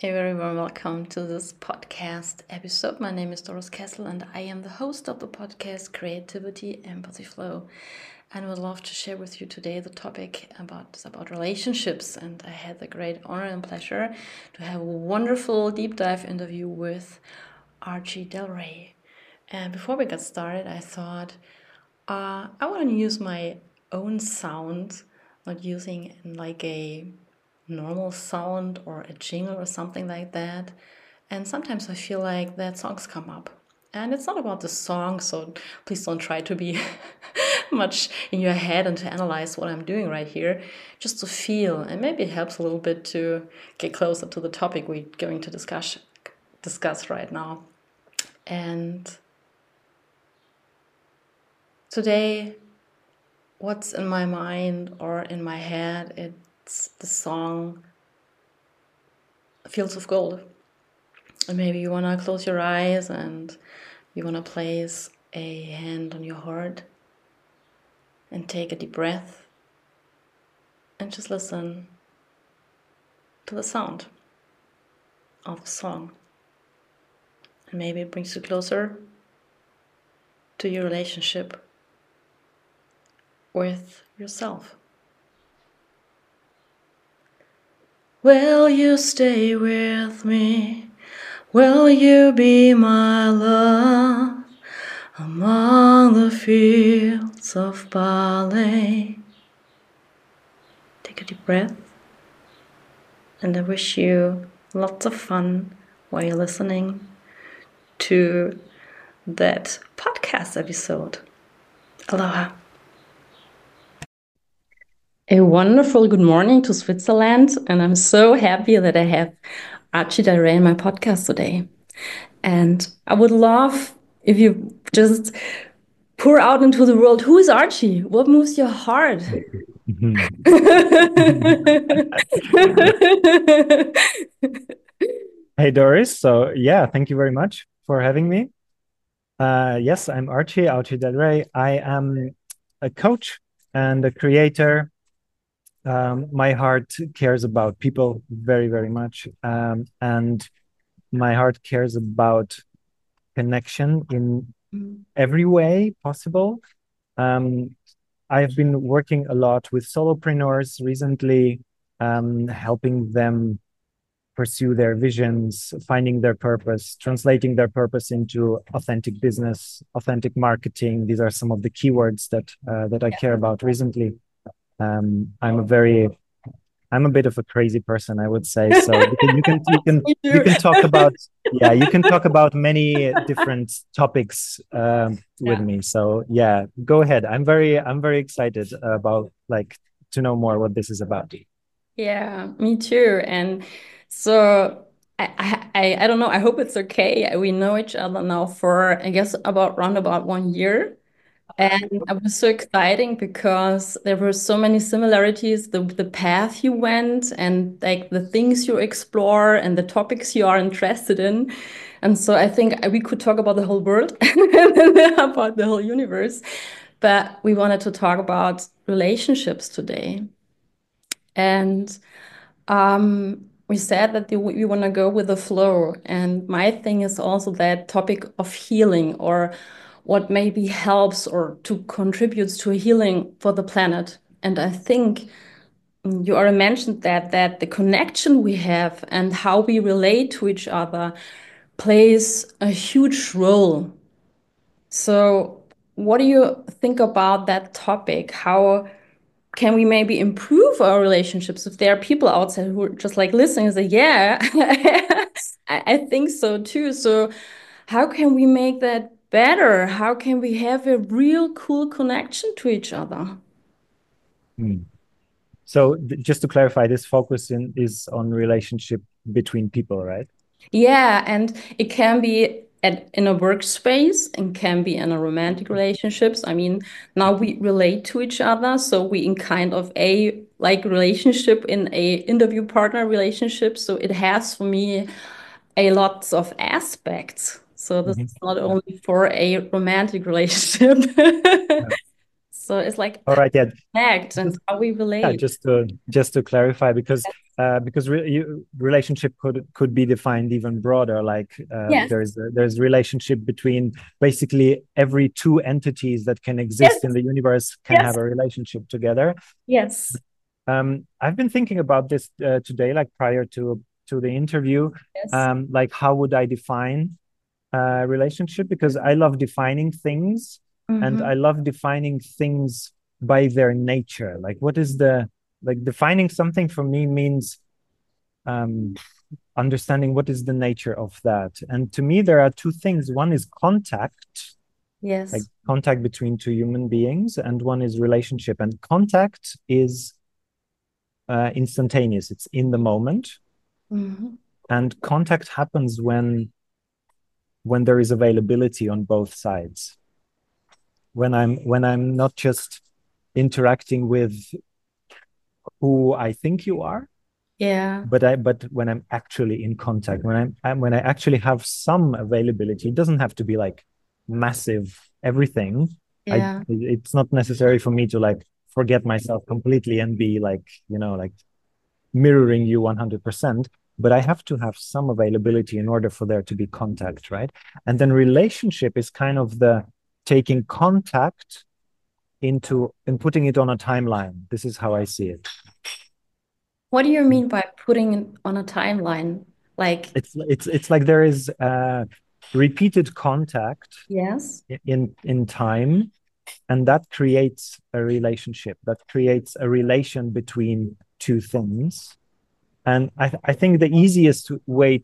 A very warm welcome to this podcast episode. My name is Doris Kessel and I am the host of the podcast Creativity Empathy Flow. And I would love to share with you today the topic about relationships. And I had the great honor and pleasure to have a wonderful deep dive interview with Archie Del Rey. And before we got started, I thought I want to use my own sound, not using like a normal sound or a jingle or something like that. And sometimes I feel like that songs come up. And it's not about the song, so please don't try to be much in your head and to analyze what I'm doing right here, just to feel. And maybe it helps a little bit to get closer to the topic we're going to discuss right now. And today, what's in my mind or in my head, it's the song Fields of Gold. And maybe you want to close your eyes and you want to place a hand on your heart and take a deep breath and just listen to the sound of the song. And maybe it brings you closer to your relationship with yourself. Will you stay with me? Will you be my love among the fields of barley? Take a deep breath, and I wish you lots of fun while you're listening to that podcast episode. Aloha. A wonderful good morning to Switzerland, and I'm so happy that I have Archie Del Rey in my podcast today. And I would love if you just pour out into the world, who is Archie? What moves your heart? Hey Doris, thank you very much for having me. Yes, I'm Archie Del Rey. I am a coach and a creator. My heart cares about people very, very much. And my heart cares about connection in every way possible. I've been working a lot with solopreneurs recently, helping them pursue their visions, finding their purpose, translating their purpose into authentic business, authentic marketing. These are some of the keywords that I care about recently. I'm a bit of a crazy person, I would say. So you can talk about many different topics with me. So yeah, go ahead. I'm very excited about to know more what this is about. Yeah, me too. And so I don't know. I hope it's okay. We know each other now for I guess around about 1 year. And it was so exciting because there were so many similarities, the path you went and like the things you explore and the topics you are interested in. And so I think we could talk about the whole world, about the whole universe, but we wanted to talk about relationships today. And we said that we want to go with the flow. And my thing is also that topic of healing or what maybe helps or to contributes to a healing for the planet. And I think you already mentioned that the connection we have and how we relate to each other plays a huge role. So what do you think about that topic? How can we maybe improve our relationships if there are people outside who are just like listening and say, yeah, I think so too. So how can we make that better? How can we have a real cool connection to each other? Hmm. So just to clarify, this is on relationship between people, right? Yeah, and it can be in a workspace and can be in a romantic relationships. I mean, now we relate to each other, so we in kind of a like relationship in a interview partner relationship. So it has for me a lots of aspects. So this Mhm. is not only for a romantic relationship. Yeah. So it's like All right, yeah. connect and Just, how we yeah, relate. just to clarify, because because relationship could be defined even broader. Like Yes. there's relationship between basically every two entities that can Yes. exist in the universe can Yes. have a relationship together. Yes. I've been thinking about this today, like prior to the interview. Yes. Like how would I define relationship? Because I love defining things, and Mm-hmm. I love defining things by their nature. Like what is the like defining something for me means um, understanding what is the nature of that. And to me, there are two things. One is contact, like Yes. contact between two human beings, and one is relationship. And contact is instantaneous, it's in the moment. Mm-hmm. And contact happens when there is availability on both sides. When I'm not just interacting with who I think you are, Yeah. but when I'm actually in contact, when I actually have some availability. It doesn't have to be like massive everything. I Yeah. It's not necessary for me to like forget myself completely and be like, like mirroring you 100%, but I have to have some availability in order for there to be contact, right? And then relationship is kind of the taking contact into and putting it on a timeline. This is how I see it. What do you mean by putting it on a timeline? Like, It's like there is repeated contact yes. in time, and that creates a relationship, that creates a relation between two things. And I think the easiest way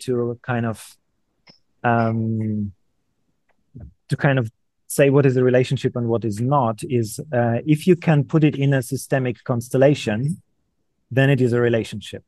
um, to kind of say what is a relationship and what is not is if you can put it in a systemic constellation, then it is a relationship.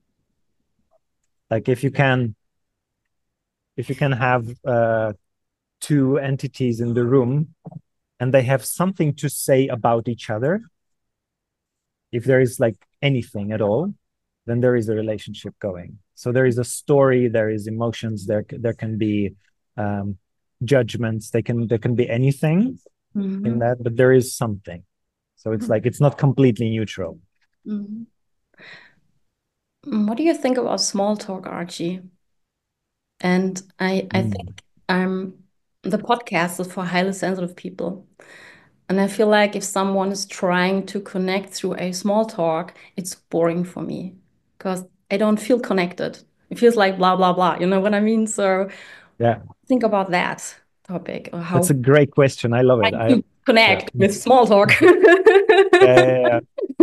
Like if you can have two entities in the room and they have something to say about each other, if there is like anything at all, then there is a relationship going. So there is a story, there is emotions, there can be um, judgments, there can be anything in Mm-hmm. that, but there is something. So it's like it's not completely neutral. Mm-hmm. What do you think about small talk, Archie? And I Mm. think the podcast is for highly sensitive people. And I feel like if someone is trying to connect through a small talk, it's boring for me because I don't feel connected. It feels like blah, blah, blah. You know what I mean? So Yeah, think about that topic or that's how a great question. I love it. to Yeah. connect with small talk. Yeah,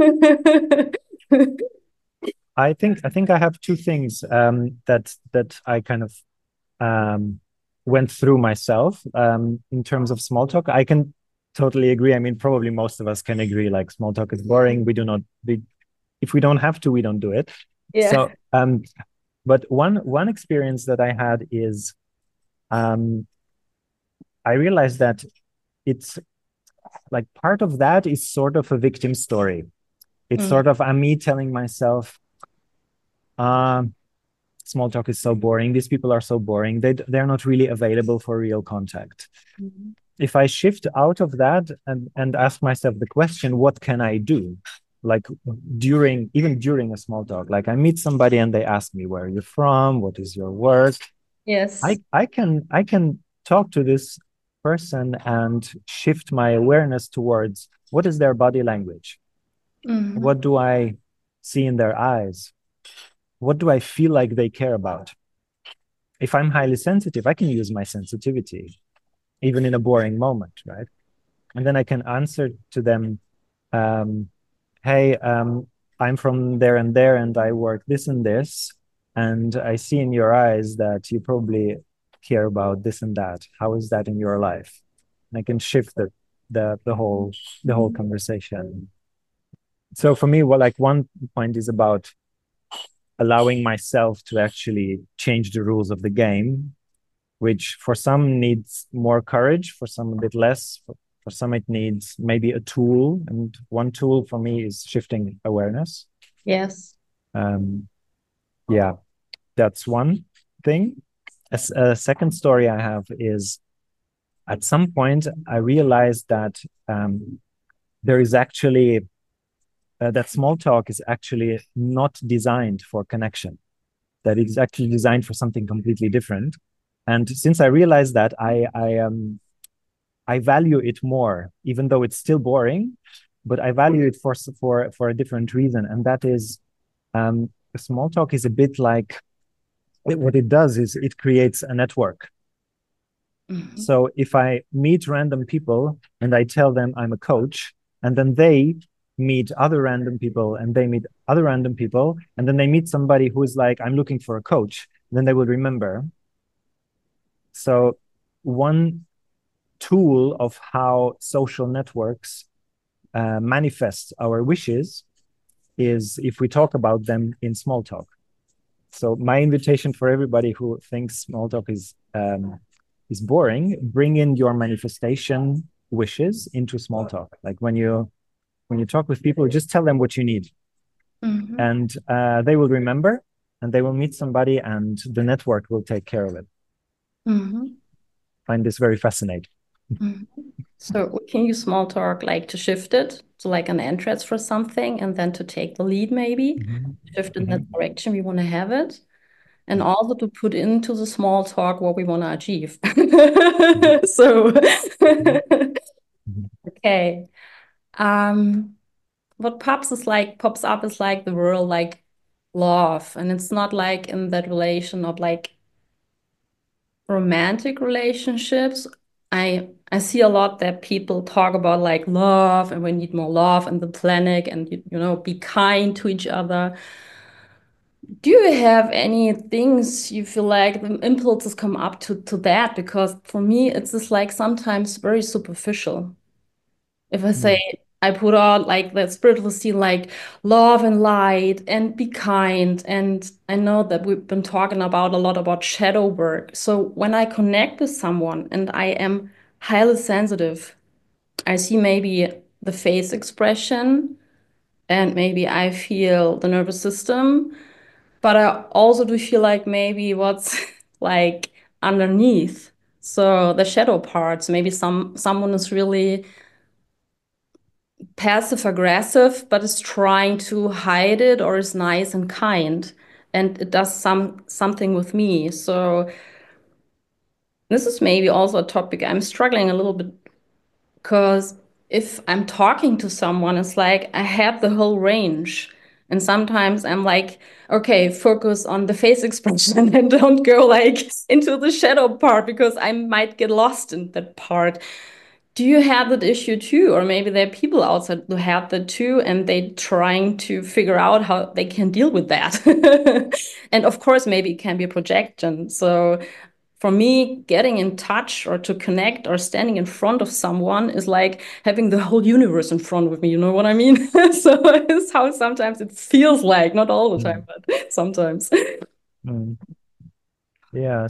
I think I have two things that I kind of um, went through myself in terms of small talk. I can totally agree. I mean, probably most of us can agree. Like small talk is boring. We do not. If we don't have to, we don't do it. Yeah. So, but one experience that I had is um, I realized that it's like part of that is sort of a victim story. It's Mm, sort of me telling myself, um, small talk is so boring. These people are so boring. They're not really available for real contact. mhm. If I shift out of that and ask myself the question, what can I do? Like even during a small talk, like I meet somebody and they ask me, where are you from? What is your work? Yes. I can talk to this person and shift my awareness towards what is their body language? Mhm. What do I see in their eyes? What do I feel like they care about? If I'm highly sensitive, I can use my sensitivity, even in a boring moment, right? And then I can answer to them, um, hey, I'm from there and there, and I work this and this. And I see in your eyes that you probably care about this and that. How is that in your life? And I can shift the whole conversation. So for me, well, like one point is about allowing myself to actually change the rules of the game, which for some needs more courage, for some a bit less. For some, it needs maybe a tool. And one tool for me is shifting awareness. Yes. Um, yeah, that's one thing. A second story I have is at some point I realized that there is actually that small talk is actually not designed for connection, that it's actually designed for something completely different. And since I realized that, I value it more, even though it's still boring, but I value it for a different reason, and that is small talk is a bit like what it does is it creates a network. Mm-hmm. So if I meet random people and I tell them I'm a coach, and then they meet other random people and they meet other random people, and then they meet somebody who is like, I'm looking for a coach, then they will remember. So one tool of how social networks manifest our wishes is if we talk about them in small talk. So my invitation for everybody who thinks small talk is boring, bring in your manifestation wishes into small talk. Like when you talk with people, just tell them what you need, Mm-hmm. and they will remember, and they will meet somebody, and the network will take care of it. Mm-hmm. Find this very fascinating. Mm-hmm. So we can use small talk like to shift it to like an entrance for something and then to take the lead maybe, shift in the direction we want to have it, and also to put into the small talk what we want to achieve. So okay. Um what pops up is like the world like love, and it's not like in that relation of like romantic relationships. I see a lot that people talk about like love and we need more love in the planet and you know be kind to each other. Do you have any things you feel like the impulses come up to that? Because for me it's just like sometimes very superficial. If I say I put out like that spiritual scene, like love and light and be kind. And I know that we've been talking about a lot about shadow work. So when I connect with someone and I am highly sensitive, I see maybe the face expression and maybe I feel the nervous system, but I also do feel like maybe what's like underneath. So the shadow parts, maybe someone is really passive aggressive, but is trying to hide it or is nice and kind. And it does something with me. So this is maybe also a topic I'm struggling a little bit because if I'm talking to someone, it's like I have the whole range. And sometimes I'm like, okay, focus on the face expression and don't go like into the shadow part because I might get lost in that part. Do you have that issue too? Or maybe there are people outside who have that too, and they trying to figure out how they can deal with that. And of course, maybe it can be a projection. So for me, getting in touch or to connect or standing in front of someone is like having the whole universe in front of me. You know what I mean? So it's how sometimes it feels like, not all the time, Mm. but sometimes. Mm. Yeah.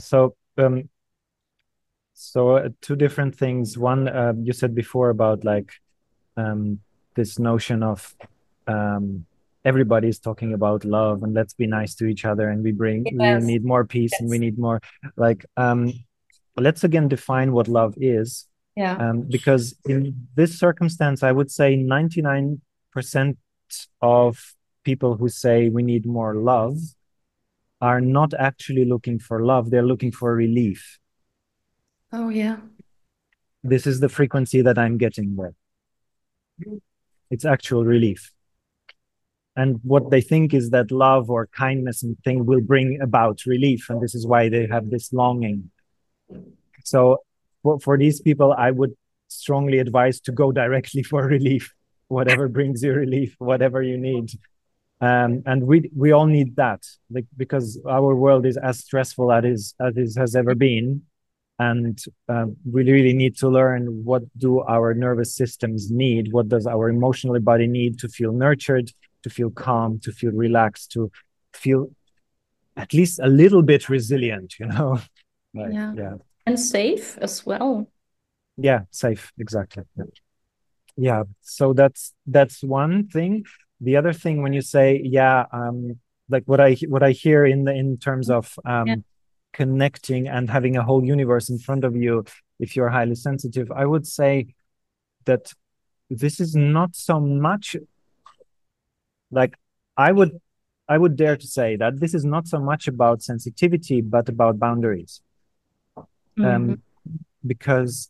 So two different things. One, you said before about like um, this notion of um, everybody's talking about love and let's be nice to each other and we Yes. need more peace and we Yes. need more like let's again define what love is, Yeah. because in this circumstance I would say 99% of people who say we need more love are not actually looking for love, they're looking for relief. Oh, yeah. This is the frequency that I'm getting with. It's actual relief. And what they think is that love or kindness and thing will bring about relief. And this is why they have this longing. So for these people, I would strongly advise to go directly for relief, whatever brings you relief, whatever you need. And we all need that, like, because our world is as stressful as it has ever been. And we really need to learn what do our nervous systems need, what does our emotional body need to feel nurtured, to feel calm, to feel relaxed, to feel at least a little bit resilient, you know. Like, Yeah. yeah. And safe as well. Yeah, safe, exactly. Yeah. Yeah, so that's one thing. The other thing, when you say, yeah, like what I hear in terms of Yeah. connecting and having a whole universe in front of you, if you're highly sensitive, I would say that this is not so much Like I would I would dare to say that this is not so much about sensitivity, but about boundaries. Hmm. Um, because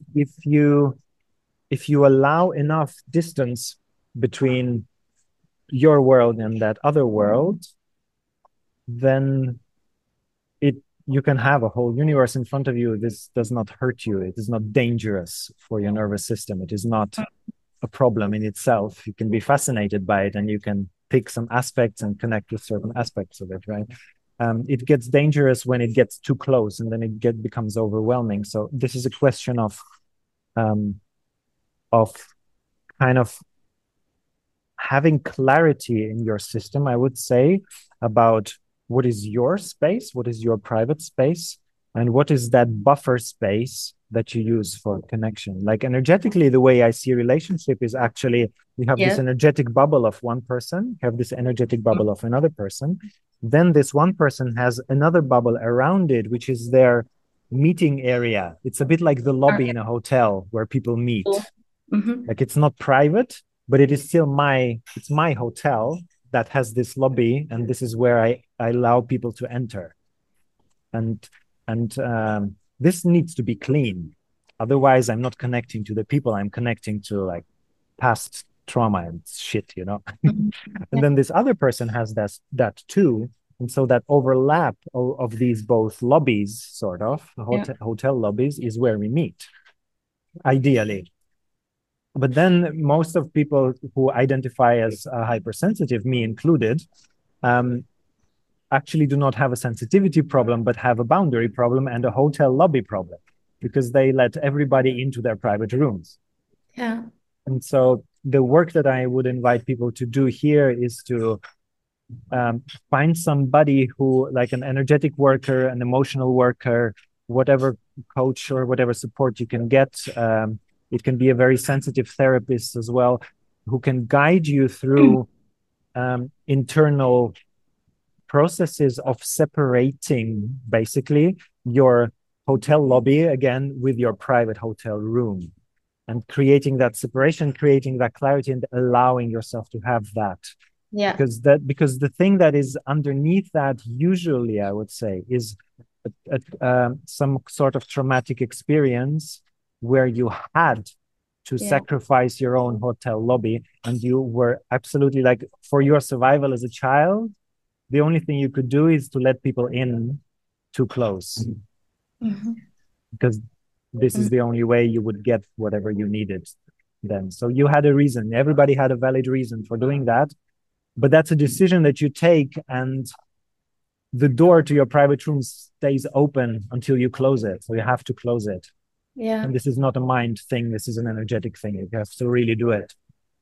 if you allow enough distance between your world and that other world, then it you can have a whole universe in front of you. This does not hurt you. It is not dangerous for your nervous system. It is not a problem in itself. You can be fascinated by it and you can pick some aspects and connect with certain aspects of it, right? It gets dangerous when it gets too close and then becomes overwhelming. So this is a question um, of kind of having clarity in your system, I would say, about what is your space, what is your private space, and what is that buffer space that you use for connection. Like energetically, the way I see relationship is actually you have this Yes. energetic bubble of one person, have this energetic bubble of another person. Then this one person has another bubble around it, which is their meeting area. It's a bit like the lobby Okay. in a hotel where people meet. Cool. Hmm. Like it's not private, but it is still my hotel that has this lobby, and this is where I allow people to enter. And and this needs to be clean. Otherwise, I'm not connecting to the people. I'm connecting to like past trauma and shit, you know. Hmm. And Yeah. then this other person has that too. And so that overlap of these both lobbies, sort of, the Yeah. hotel lobbies, is where we meet, ideally. But then most of people who identify as hypersensitive, me included, um, actually do not have a sensitivity problem, but have a boundary problem and a hotel lobby problem because they let everybody into their private rooms. Yeah. And so the work that I would invite people to do here is to find somebody who, like an energetic worker, an emotional worker, whatever coach or whatever support you can get. It can be a very sensitive therapist as well, who can guide you through internal processes of separating basically your hotel lobby again with your private hotel room and creating that separation, creating that clarity, and allowing yourself to have that Yeah. because the thing that is underneath that usually I would say is some sort of traumatic experience where you had to Yeah. sacrifice your own hotel lobby and you were absolutely like for your survival as a child the only thing you could do is to let people in too close Hmm. because this is the only way you would get whatever you needed then. So you had a reason. Everybody had a valid reason for doing that, but that's a decision that you take, and the door to your private room stays open until you close it. So you have to close it. Yeah. And this is not a mind thing. This is an energetic thing. You have to really do it.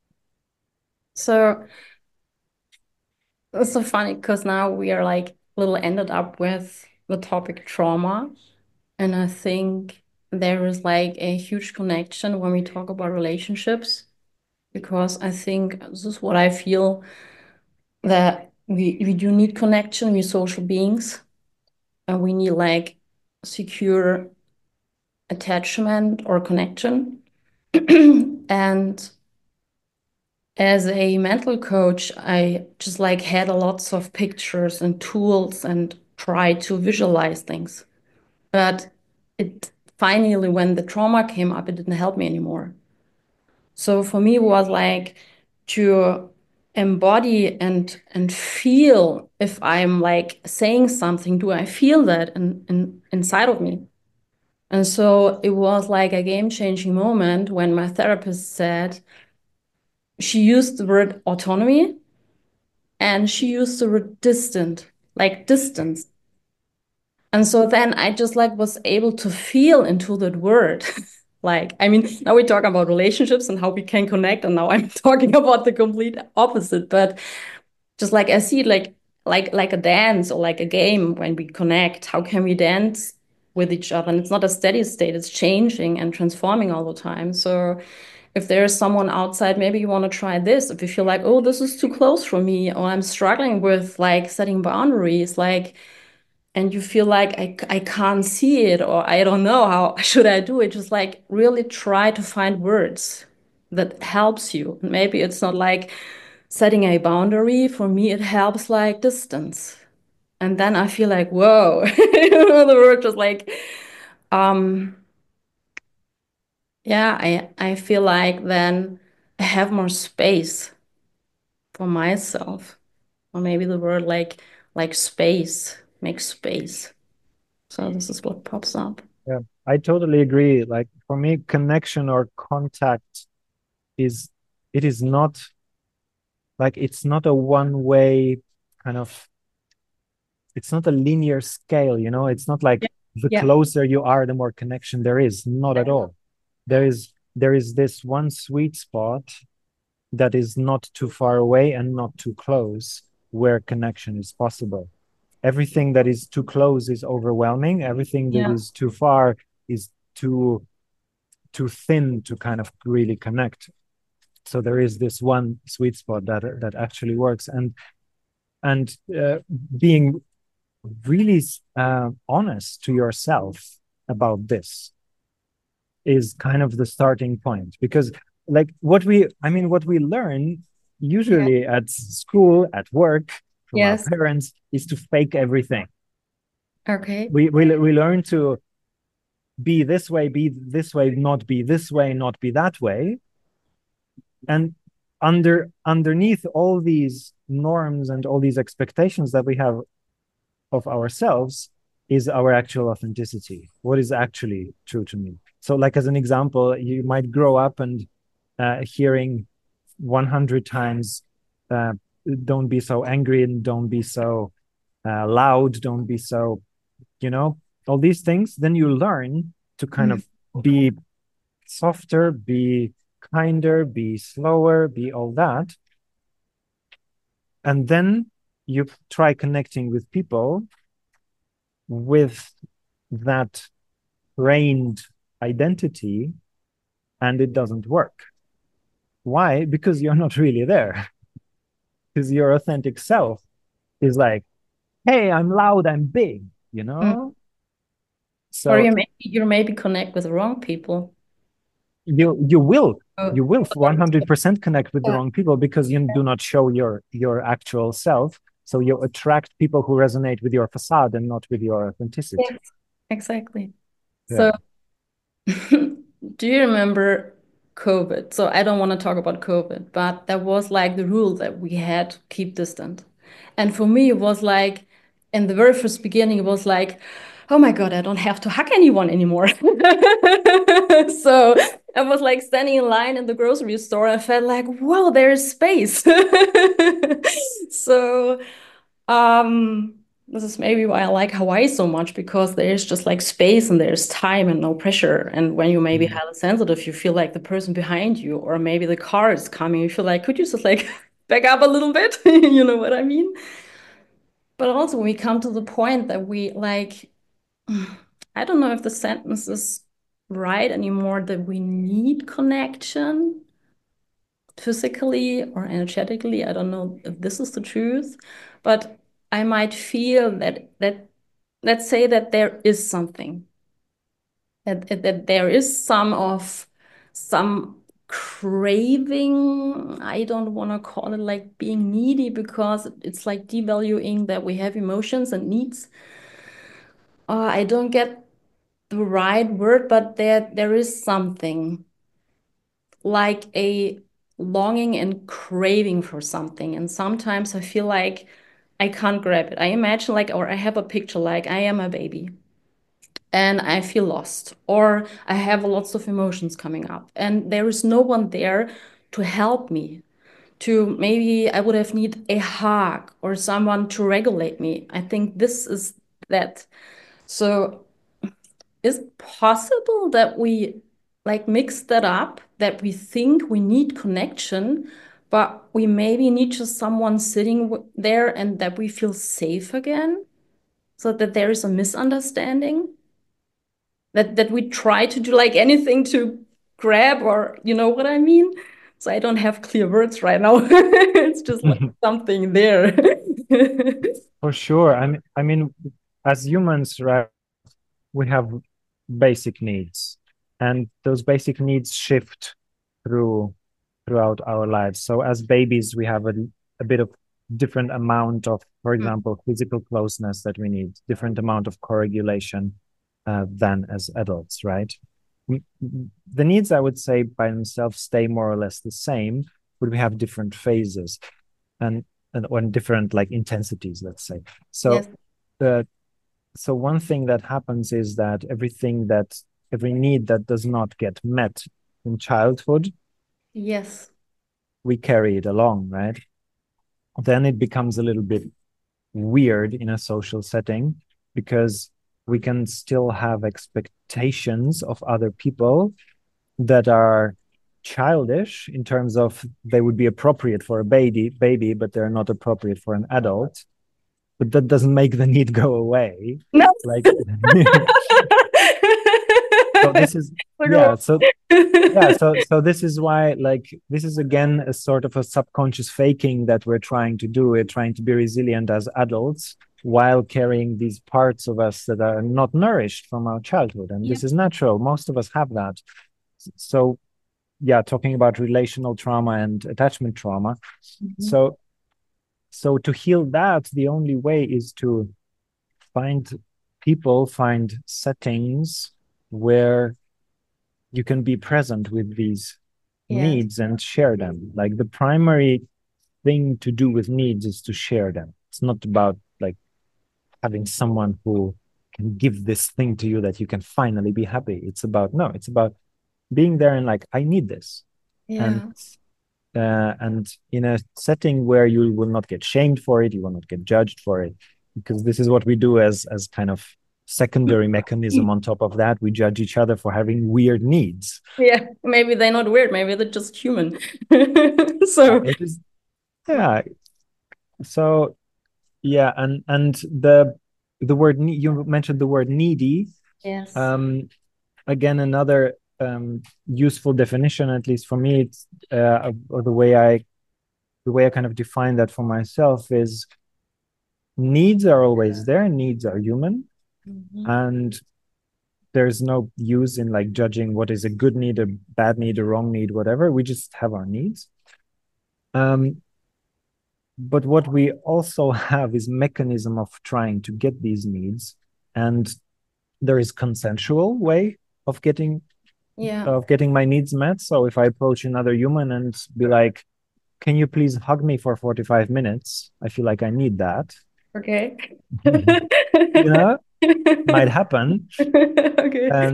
So it's so funny because now we are like a little ended up with the topic trauma. And I think there is like a huge connection when we talk about relationships, because I think this is what I feel, that we do need connection, we're social beings, and we need like secure attachment or connection. And as a mental coach, I just like had a lots of pictures and tools and try to visualize things. But it finally, when the trauma came up, it didn't help me anymore. So for me, it was like to embody and feel if I'm like saying something, do I feel that inside of me? And so it was like a game-changing moment when my therapist said she used the word autonomy and she used the word distant, like distance. And so then I just like was able to feel into that word. Like, I mean, now we talk about relationships and how we can connect, and now I'm talking about the complete opposite. But just like I see it like a dance or like a game when we connect, how can we dance with each other? And it's not a steady state, it's changing and transforming all the time. So if there's someone outside, maybe you want to try this. If you feel like, oh, this is too close for me, or I'm struggling with like setting boundaries, like and you feel like I can't see it or I don't know how should I do it, just like really try to find words that helps you. Maybe it's not like setting a boundary, for me, it helps like distance. And then I feel like, whoa, the word just like, um, yeah, I feel like then I have more space for myself. Or maybe the word like space, make space. So this is what pops up. Yeah, I totally agree. Like for me, connection or contact is it is not like it's not a one way kind of it's not a linear scale, you know, it's not like Yeah. the Yeah. closer you are, the more connection there is. Not at all. There is this one sweet spot that is not too far away and not too close where connection is possible. Everything that is too close is overwhelming. Everything that Yeah. is too far is too thin to kind of really connect. So there is this one sweet spot that actually works, and being really honest to yourself about this is kind of the starting point, because like what we learn Yeah. usually at school, at work, from our Yes. parents is to fake everything. Okay. We learn to be this way, not be this way, not be that way. And underneath all these norms and all these expectations that we have of ourselves is our actual authenticity. What is actually true to me? So, like as an example, you might grow up and hearing 100 times, uh, "Don't be so angry and don't be so loud, don't be so," you know, all these things. Then you learn to kind Mm. of be softer, be kinder, be slower, be all that. And then you try connecting with people with that trained identity, and it doesn't work. Why? Because you're not really there. Because your authentic self is like, hey, I'm loud, I'm big, you Mm. know? Or So you maybe connect with the wrong people. you will Oh, you will 100% connect with the yeah. wrong people because you do not show your actual self. So you attract people who resonate with your facade and not with your Yes, authenticity. exactly. Yeah. So, do you remember COVID? So, I don't want to talk about COVID, but that was like the rule that we had to keep distant. And for me, it was like, in the very first beginning, it was like, oh my God, I don't have to hug anyone anymore. So, I was like standing in line in the grocery store. I felt like, wow, there is space. So, this is maybe why I like Hawaii so much because there's just like space and there's time and no pressure. And when you maybe Mhm. have a sensitive, you feel like the person behind you, or maybe the car is coming, you feel like, could you just like back up a little bit? You know what I mean? But also when we come to the point that we like, I don't know if the sentence is right anymore, that we need connection physically or energetically. I don't know if this is the truth, but I might feel that let's say that there is something that there is some craving. I don't want to call it like being needy because it's like devaluing that we have emotions and needs. I don't get the right word, but there is something like a longing and craving for something. And sometimes I feel like I can't grab it. I imagine like, or I have a picture like I am a baby and I feel lost, or I have lots of emotions coming up, and there is no one there to help me. To maybe I would have need a hug or someone to regulate me. I think this is that. So is it possible that we like mix that up, that we think we need connection, but we maybe need just someone sitting there and that we feel safe again, so that there is a misunderstanding? That we try to do like anything to grab, or you know what I mean? So I don't have clear words right now. It's just like something there. For sure. I mean, as humans, right, we have basic needs, and those basic needs shift through throughout our lives. So as babies, we have a bit of different amount of, for Mm. example, physical closeness that we need, different amount of co-regulation than as adults, right? The needs, I would say, by themselves stay more or less the same, but we have different phases and or different like intensities, let's say. Yes. So the so one thing that happens is that every need that does not get met in childhood, Yes. we carry it along, right? Then it becomes a little bit weird in a social setting because we can still have expectations of other people that are childish in terms of they would be appropriate for a baby, but they're not appropriate for an adult. But that doesn't make the need go away. No. Like so this is Like, yeah, so yeah, so this is why like this is again a sort of a subconscious faking that we're trying to do. We're trying to be resilient as adults while carrying these parts of us that are not nourished from our childhood. And yeah. this is natural. Most of us have that. So yeah, talking about relational trauma and attachment trauma. Mhm. So so to heal that, the only way is to find find settings where you can be present with these Yes. needs and share them. Like the primary thing to do with needs is to share them. It's not about like having someone who can give this thing to you that you can finally be happy. It's about no, it's about being there and like I need this. And Yeah. and in a setting where you will not get shamed for it, you will not get judged for it, because this is what we do as kind of secondary mechanism. On top of that, we judge each other for having weird needs. Yeah. Maybe they're not weird. Maybe they're just human. Yeah, So, it is. Yeah. So yeah, and the word you mentioned the word needy. yes. Um, again, another useful definition, at least for me, it's or the way I kind of define that for myself is needs are always there. Needs are human, Mhm. and there's no use in like judging what is a good need, a bad need, a wrong need, whatever. We just have our needs. Um, but what we also have is mechanism of trying to get these needs, and there is consensual way of Yeah. getting my needs met. So if I approach another human and be like, "Can you please hug me for 45 minutes? I feel like I need that." Okay. You know, might happen. Okay.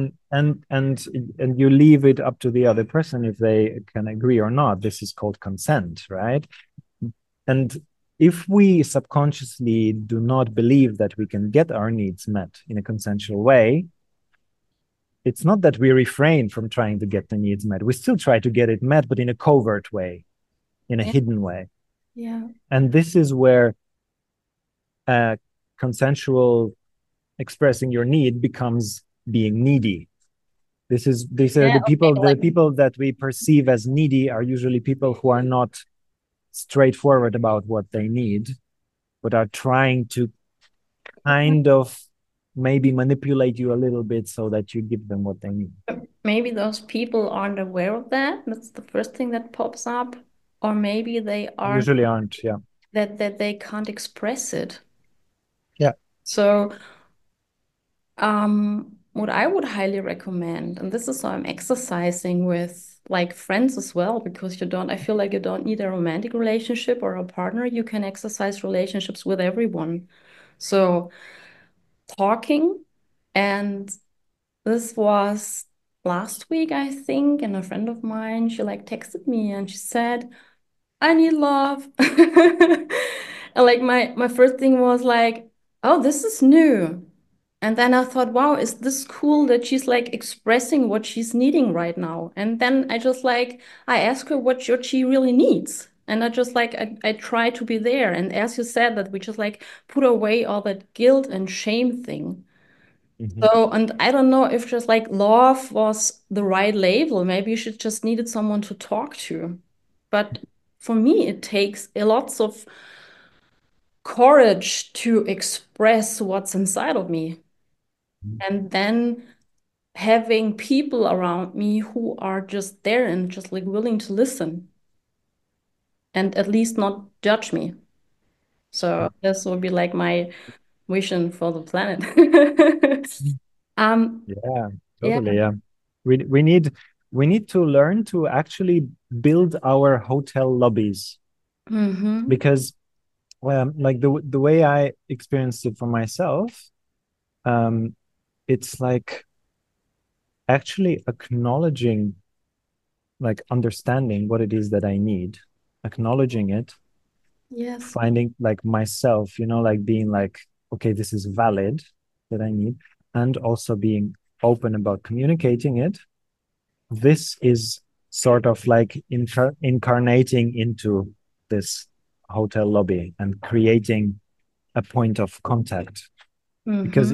And you leave it up to the other person if they can agree or not. This is called consent, right? And if we subconsciously do not believe that we can get our needs met in a consensual way, it's not that we refrain from trying to get the needs met. We still try to get it met, but in a covert way, in a Yeah. hidden way. Yeah. And this is where consensual expressing your need becomes being needy. These are Yeah. Okay. the Like, people that we perceive as needy are usually people who are not straightforward about what they need, but are trying to kind of maybe manipulate you a little bit so that you give them what they need. maybe those people aren't aware of that. That's the first thing that pops up. Or maybe they aren't Usually aren't, yeah. that they can't express it. Yeah. So, what I would highly recommend, and this is how I'm exercising with like friends as well, because I feel like you don't need a romantic relationship or a partner. You can exercise relationships with everyone. So, talking, and this was last week, I think, and a friend of mine, she like texted me and she said, I need love. And like my first thing was like, oh, this is new. And then I thought, wow, is this cool that she's like expressing what she's needing right now? And then I asked her what she really needs. And I try to be there. And as you said, that we just like put away all that guilt and shame thing. Mhm. So, and I don't know if just like love was the right label. Maybe you should just needed someone to talk to. But for me, it takes a lots of courage to express what's inside of me. And then having people around me who are just there and just like willing to listen. and at least not judge me. So this would be like my vision for the planet. Um, Yeah, yeah. totally. Yeah. We need to learn to actually build our hotel lobbies Hmm. because like the way I experienced it for myself, um, it's like actually acknowledging, like understanding what it is that I need, acknowledging it, Yes. finding like myself, like being like, okay, this is valid that I need, and also being open about communicating it. This is sort of like incarnating into this hotel lobby and creating a point of contact. Because Hmm.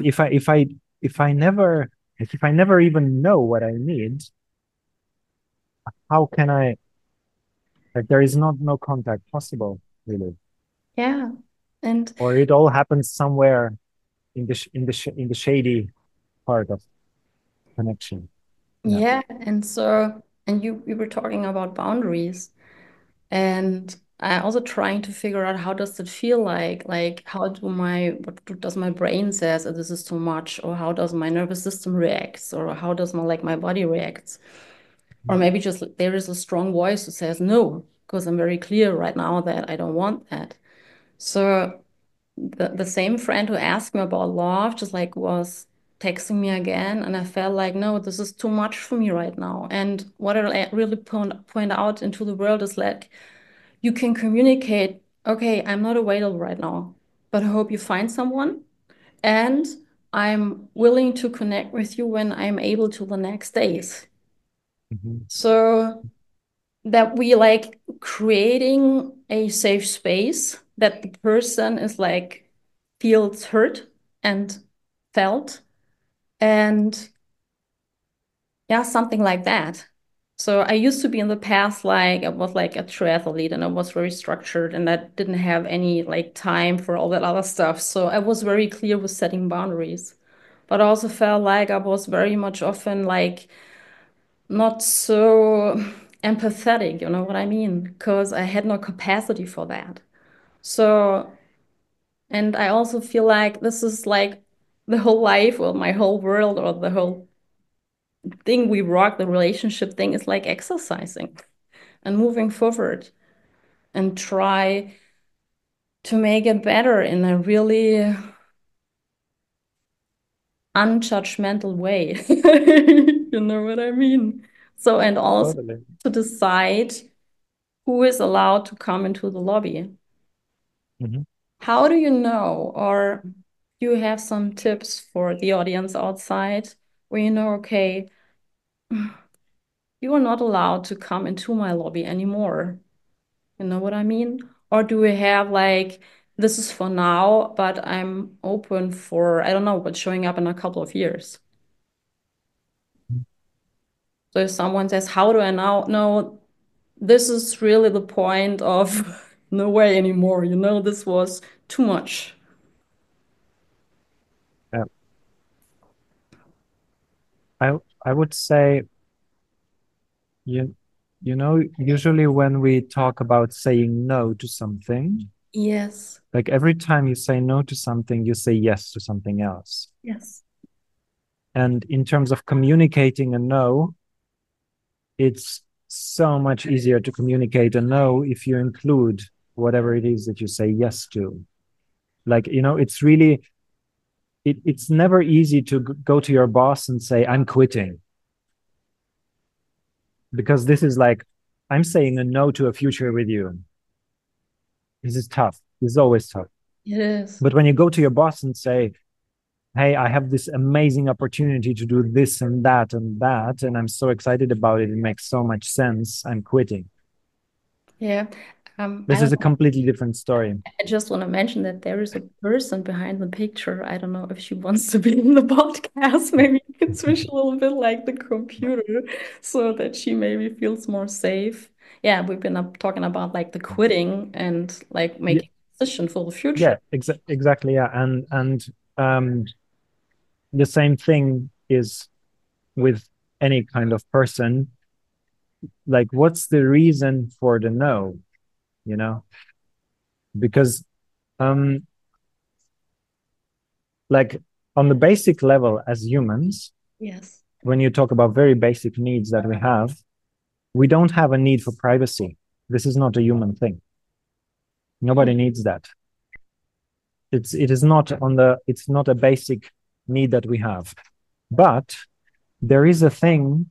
if I never even know what I need, how can I, like, there is not no contact possible really, Yeah. And or it all happens somewhere in the shady part of connection. Yeah. yeah, and so, and you were talking about boundaries, and I also trying to figure out how does it feel like how do does my brain says that this is too much, or how does my nervous system reacts, or how does my body reacts, or maybe just there is a strong voice that says no, because I'm very clear right now that I don't want that. So the same friend who asked me about love just like was texting me again, and I felt like no, this is too much for me right now. And what I really point out into the world is like you can communicate, okay, I'm not available right now, but I hope you find someone, and I'm willing to connect with you when I'm able to the next days. Mhm. So that we like creating a safe space that the person is like feels heard and felt, and yeah, something like that. So I used to be in the past like I was like a triathlete and I was very structured and I didn't have any like time for all that other stuff. So I was very clear with setting boundaries. But I also felt like I was very much often like not so empathetic, you know what I mean? Because I had no capacity for that. So, and I also feel like this is like the whole life or my whole world or the whole thing we rock, the relationship thing is like exercising and moving forward and try to make it better in a really unjudgmental way. You know what I mean? So, and also Totally. to decide who is allowed to come into the lobby. Mhm. How do you know, or do you have some tips for the audience outside where you know, okay, you are not allowed to come into my lobby anymore? You know what I mean? Or do we have like, this is for now, but I'm open for, I don't know, what's showing up in a couple of years? So if someone says, how do I now know this is really the point of no way anymore? You know, this was too much. Yeah. I would say you usually when we talk about saying no to something, Yes. like every time you say no to something, you say yes to something else. Yes. And in terms of communicating a no, it's so much easier to communicate a no if you include whatever it is that you say yes to. Like, it's really it's never easy to go to your boss and say, I'm quitting, because this is like, I'm saying a no to a future with you. This is tough. This is always tough. It is. But when you go to your boss and say, hey, I have this amazing opportunity to do this and that, and I'm so excited about it. It makes so much sense. I'm quitting. Yeah. I This is don't a know. completely different story. I just want to mention that there is a person behind the picture. I don't know if she wants to be in the podcast. Maybe you can switch a little bit like the computer so that she maybe feels more safe. Yeah, we've been up talking about like the quitting and like Yeah, making a decision for the future. yeah, exactly. Yeah. And um, the same thing is with any kind of person. Like, what's the reason for the no? you know, because um, like on the basic level as humans, Yes. when you talk about very basic needs that we don't have a need for privacy. This is not a human thing. Nobody needs that. It is not on the it's not a basic need that we have. But there is a thing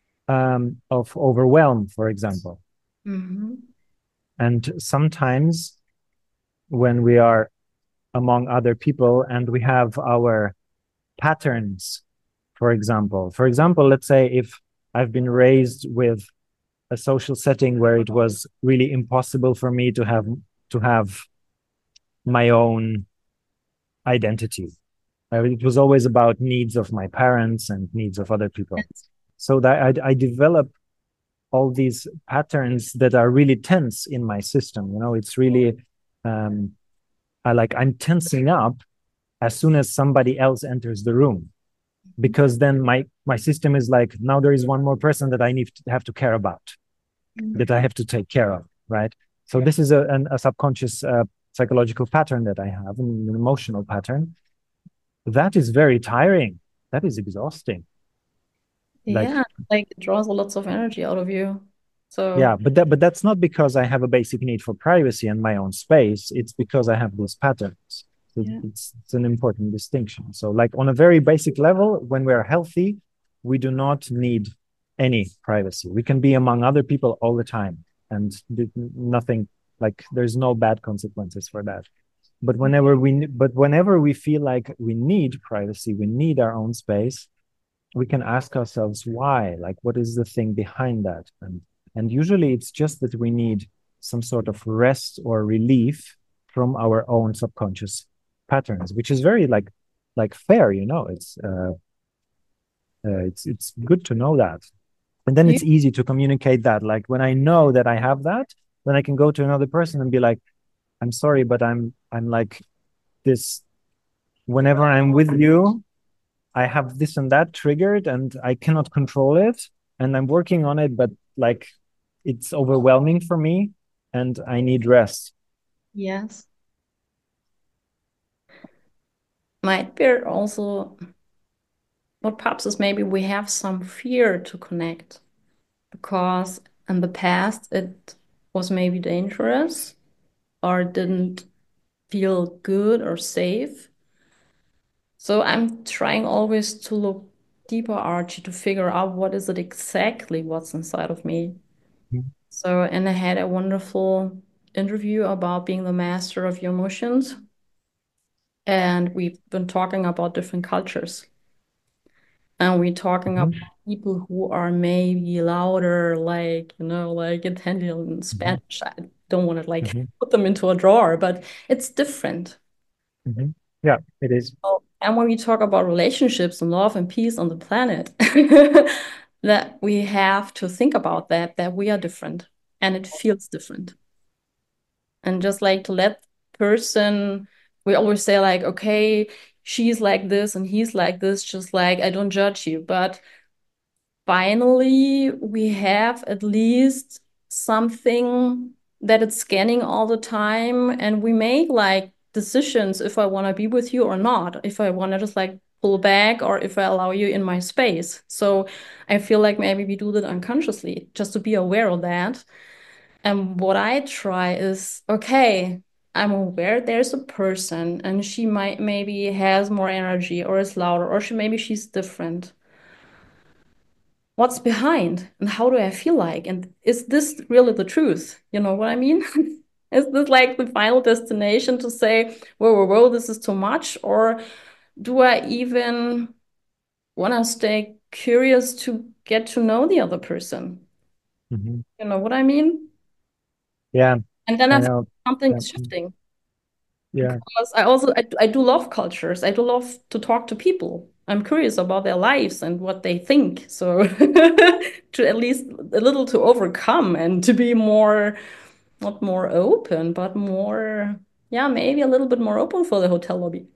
of overwhelm, for example. Hmm. And sometimes when we are among other people and we have our patterns, for example, let's say if I've been raised with a social setting where it was really impossible for me to have my own identity. It was always about needs of my parents and needs of other people. Yes. So that I develop all these patterns that are really tense in my system. You know, it's really um, I'm tensing up as soon as somebody else enters the room because then my system is like now there is one more person that I need to have to care about, that I have to take care of, right? So this is a subconscious psychological pattern that I have, an emotional pattern that is very tiring. That is exhausting. Like Yeah, like it draws lots of energy out of you. So, yeah, but that's not because I have a basic need for privacy and my own space. It's because I have these patterns. So yeah. it's an important distinction. So like on a very basic level, when we are healthy, we do not need any privacy. We can be among other people all the time, and nothing like there's no bad consequences for that. But whenever we feel like we need privacy, we need our own space, we can ask ourselves why, like what is the thing behind that, and usually it's just that we need some sort of rest or relief from our own subconscious patterns, which is very like fair, you know. It's good to know that, and then You, it's easy to communicate that. Like when I know that I have that, then I can go to another person and be like, I'm sorry, but I'm like this. Whenever I'm with you, I have this and that triggered and I cannot control it. And I'm working on it, but like it's overwhelming for me and I need rest. yes. Might be also what pops is maybe we have some fear to connect because in the past it was maybe dangerous or didn't feel good or safe. So I'm trying always to look deeper, Archie, to figure out what is it exactly what's inside of me. So, and I had a wonderful interview about being the master of your emotions. And we've been talking about different cultures. And we're talking about Mhm, people who are maybe louder, like, like Italian, mhm, Spanish. I don't want to like mhm, put them into a drawer, but it's different. mhm. Yeah, it is. Oh, and when we talk about relationships and love and peace on the planet, that we have to think about that we are different and it feels different. And just like to let person, we always say like, okay, she's like this and he's like this, just like I don't judge you. But finally, we have at least something that it's scanning all the time, and we make like decisions if I want to be with you or not, if I want to just like pull back or if I allow you in my space. So I feel like maybe we do that unconsciously, just to be aware of that. And what I try is, okay, I'm aware there's a person and she might maybe has more energy or is louder or maybe she's different. What's behind and how do I feel like? And is this really the truth? You know what I mean? Is this like the final destination to say, whoa, whoa, whoa, this is too much? Or do I even want to stay curious to get to know the other person? Mhm. You know what I mean? Yeah, And then I I feel know. something Yeah, is shifting. yeah. Because I do love cultures. I do love to talk to people. I'm curious about their lives and what they think. So to at least a little to overcome and to be more, not more open, but more, yeah, maybe a little bit more open for the hotel lobby.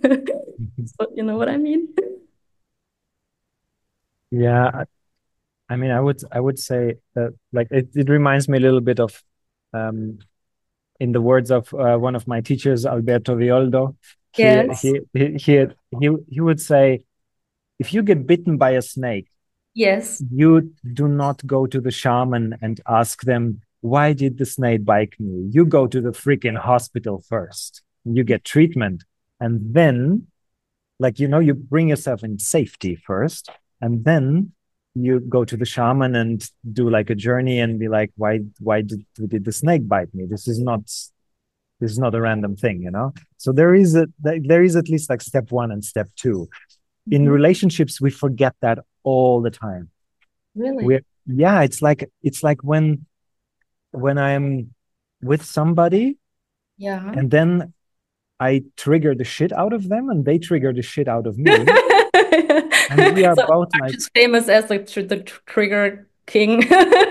Mhm. So, you know what I mean? Yeah, I mean, I would say that like it reminds me a little bit of um in the words of one of my teachers, Alberto Violdo. He Yes. he he he he would say, if you get bitten by a snake, Yes. you do not go to the shaman and ask them, why did the snake bite me? You go to the freaking hospital first. You get treatment. And then, like, you bring yourself in safety first. And then you go to the shaman and do like a journey and be like, why did the snake bite me? This is not a random thing. So there is at least like step one and step two. In Mhm. relationships, we forget that all the time. Really? Yeah, it's like when I'm with somebody Yeah. and then I trigger the shit out of them and they trigger the shit out of me, and we are So both Arch like, is famous as like the trigger king.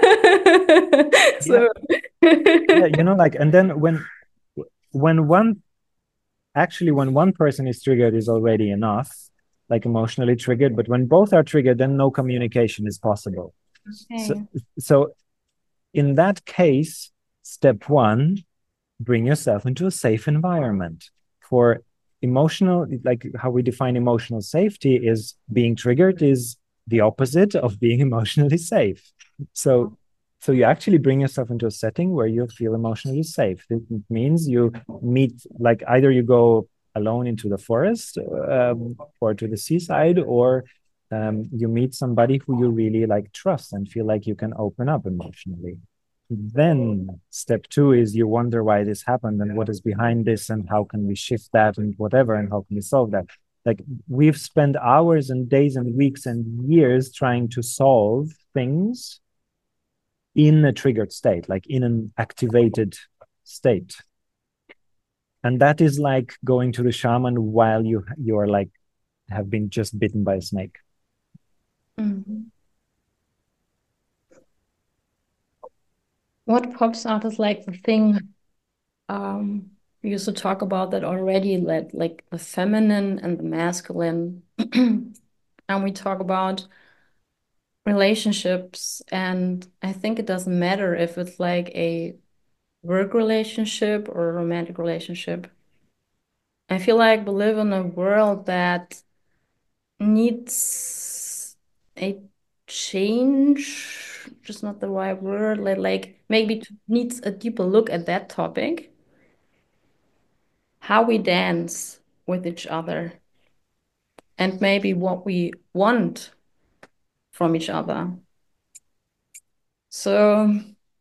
yeah, So yeah, like, and then when one actually when one person is triggered is already enough, like emotionally triggered, but when both are triggered, then no communication is possible. So okay. so in that case, step one, bring yourself into a safe environment. For emotional, like how we define emotional safety, is being triggered is the opposite of being emotionally safe. So so you actually bring yourself into a setting where you feel emotionally safe. It means you meet, like, either you go alone into the forest, or to the seaside, or you meet somebody who you really like trust and feel like you can open up emotionally. Then step two is you wonder why this happened and what is behind this and how can we shift that and whatever and how can we solve that. Like, we've spent hours and days and weeks and years trying to solve things in a triggered state, like in an activated state. And that is like going to the shaman while you are like have been just bitten by a snake. Mhm. What pops out is like the thing we used to talk about that already, like the feminine and the masculine. And we talk about relationships, and I think it doesn't matter if it's like a work relationship or a romantic relationship. I feel like we live in a world that needs a change, just not the right word, like maybe needs a deeper look at that topic, how we dance with each other, and maybe what we want from each other. So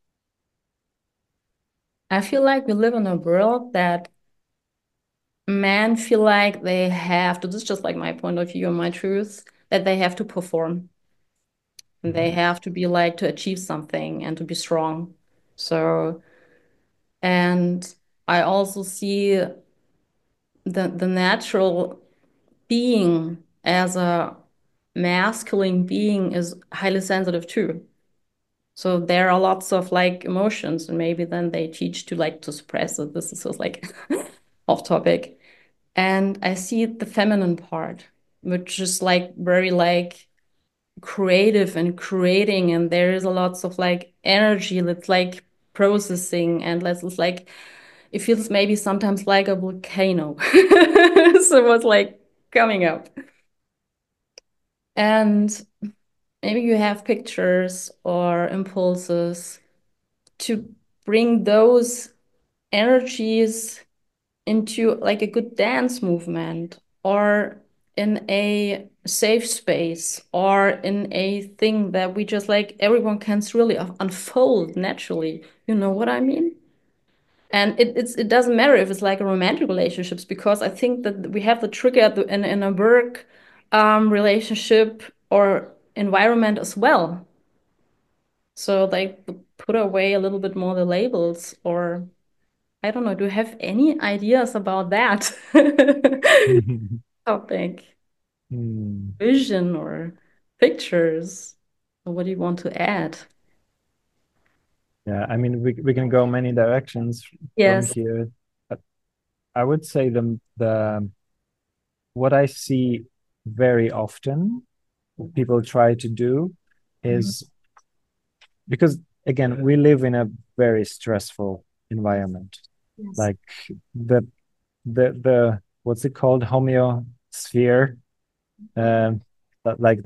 I feel like we live in a world that men feel like they have to, this is just like my point of view and my truth, that they have to perform. And they have to be like to achieve something and to be strong. So, and I also see the natural being as a masculine being is highly sensitive too. So there are lots of like emotions, and maybe then they teach to like to suppress it. This is just like off topic. And I see the feminine part, which is like very like creative and creating, and there is a lots of like energy that's like processing, and let's it's like it feels maybe sometimes like a volcano. So what's like coming up. And maybe you have pictures or impulses to bring those energies into like a good dance movement or in a safe space or in a thing that we just like everyone can really unfold naturally. You know what I mean? And it doesn't matter if it's like a romantic relationships, because I think that we have the trigger in a work relationship or environment as well. So they put away a little bit more the labels, or I don't know. Do you have any ideas about that topic, Hmm. vision, or pictures? Or what do you want to add? Yeah, I mean, we can go many directions from Yes. here. But I would say the what I see very often people try to do Mhm. is because again, we live in a very stressful environment. Yes. Like the the what's it called? Homeosphere. Um, like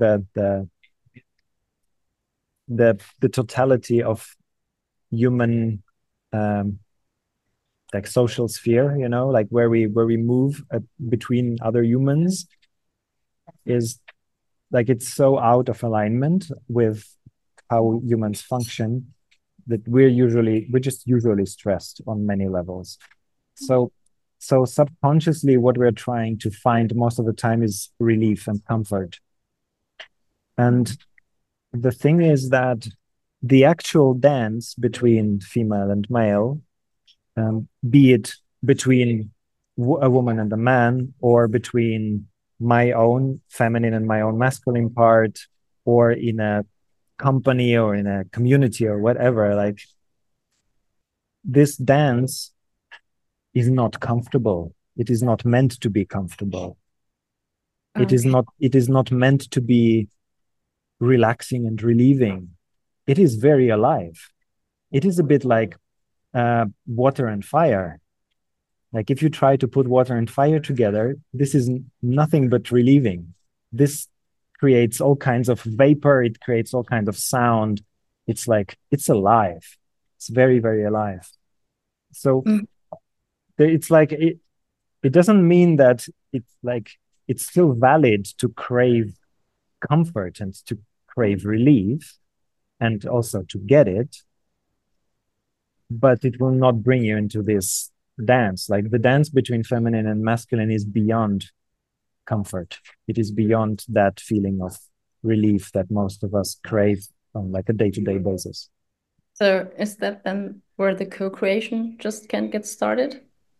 the totality of human um like social sphere, like where we move between other humans is like it's so out of alignment with how humans function that we're just usually stressed on many levels. So so subconsciously what we're trying to find most of the time is relief and comfort. And the thing is that the actual dance between female and male, be it between a woman and a man, or between my own feminine and my own masculine part, or in a company or in a community or whatever, like this dance is not comfortable. It is not meant to be comfortable. Okay. It is not meant to be relaxing and relieving. It is very alive. It is a bit like water and fire. Like if you try to put water and fire together, this is nothing but relieving. This creates all kinds of vapor. It creates all kinds of sound. It's like it's alive. It's very, very alive. So Mhm. it's like it doesn't mean that it's like it's still valid to crave comfort and to crave relief and also to get it, but it will not bring you into this dance. Like the dance between feminine and masculine is beyond comfort. It is beyond that feeling of relief that most of us crave on like a day-to-day basis. So is that then where the co-creation just can get started?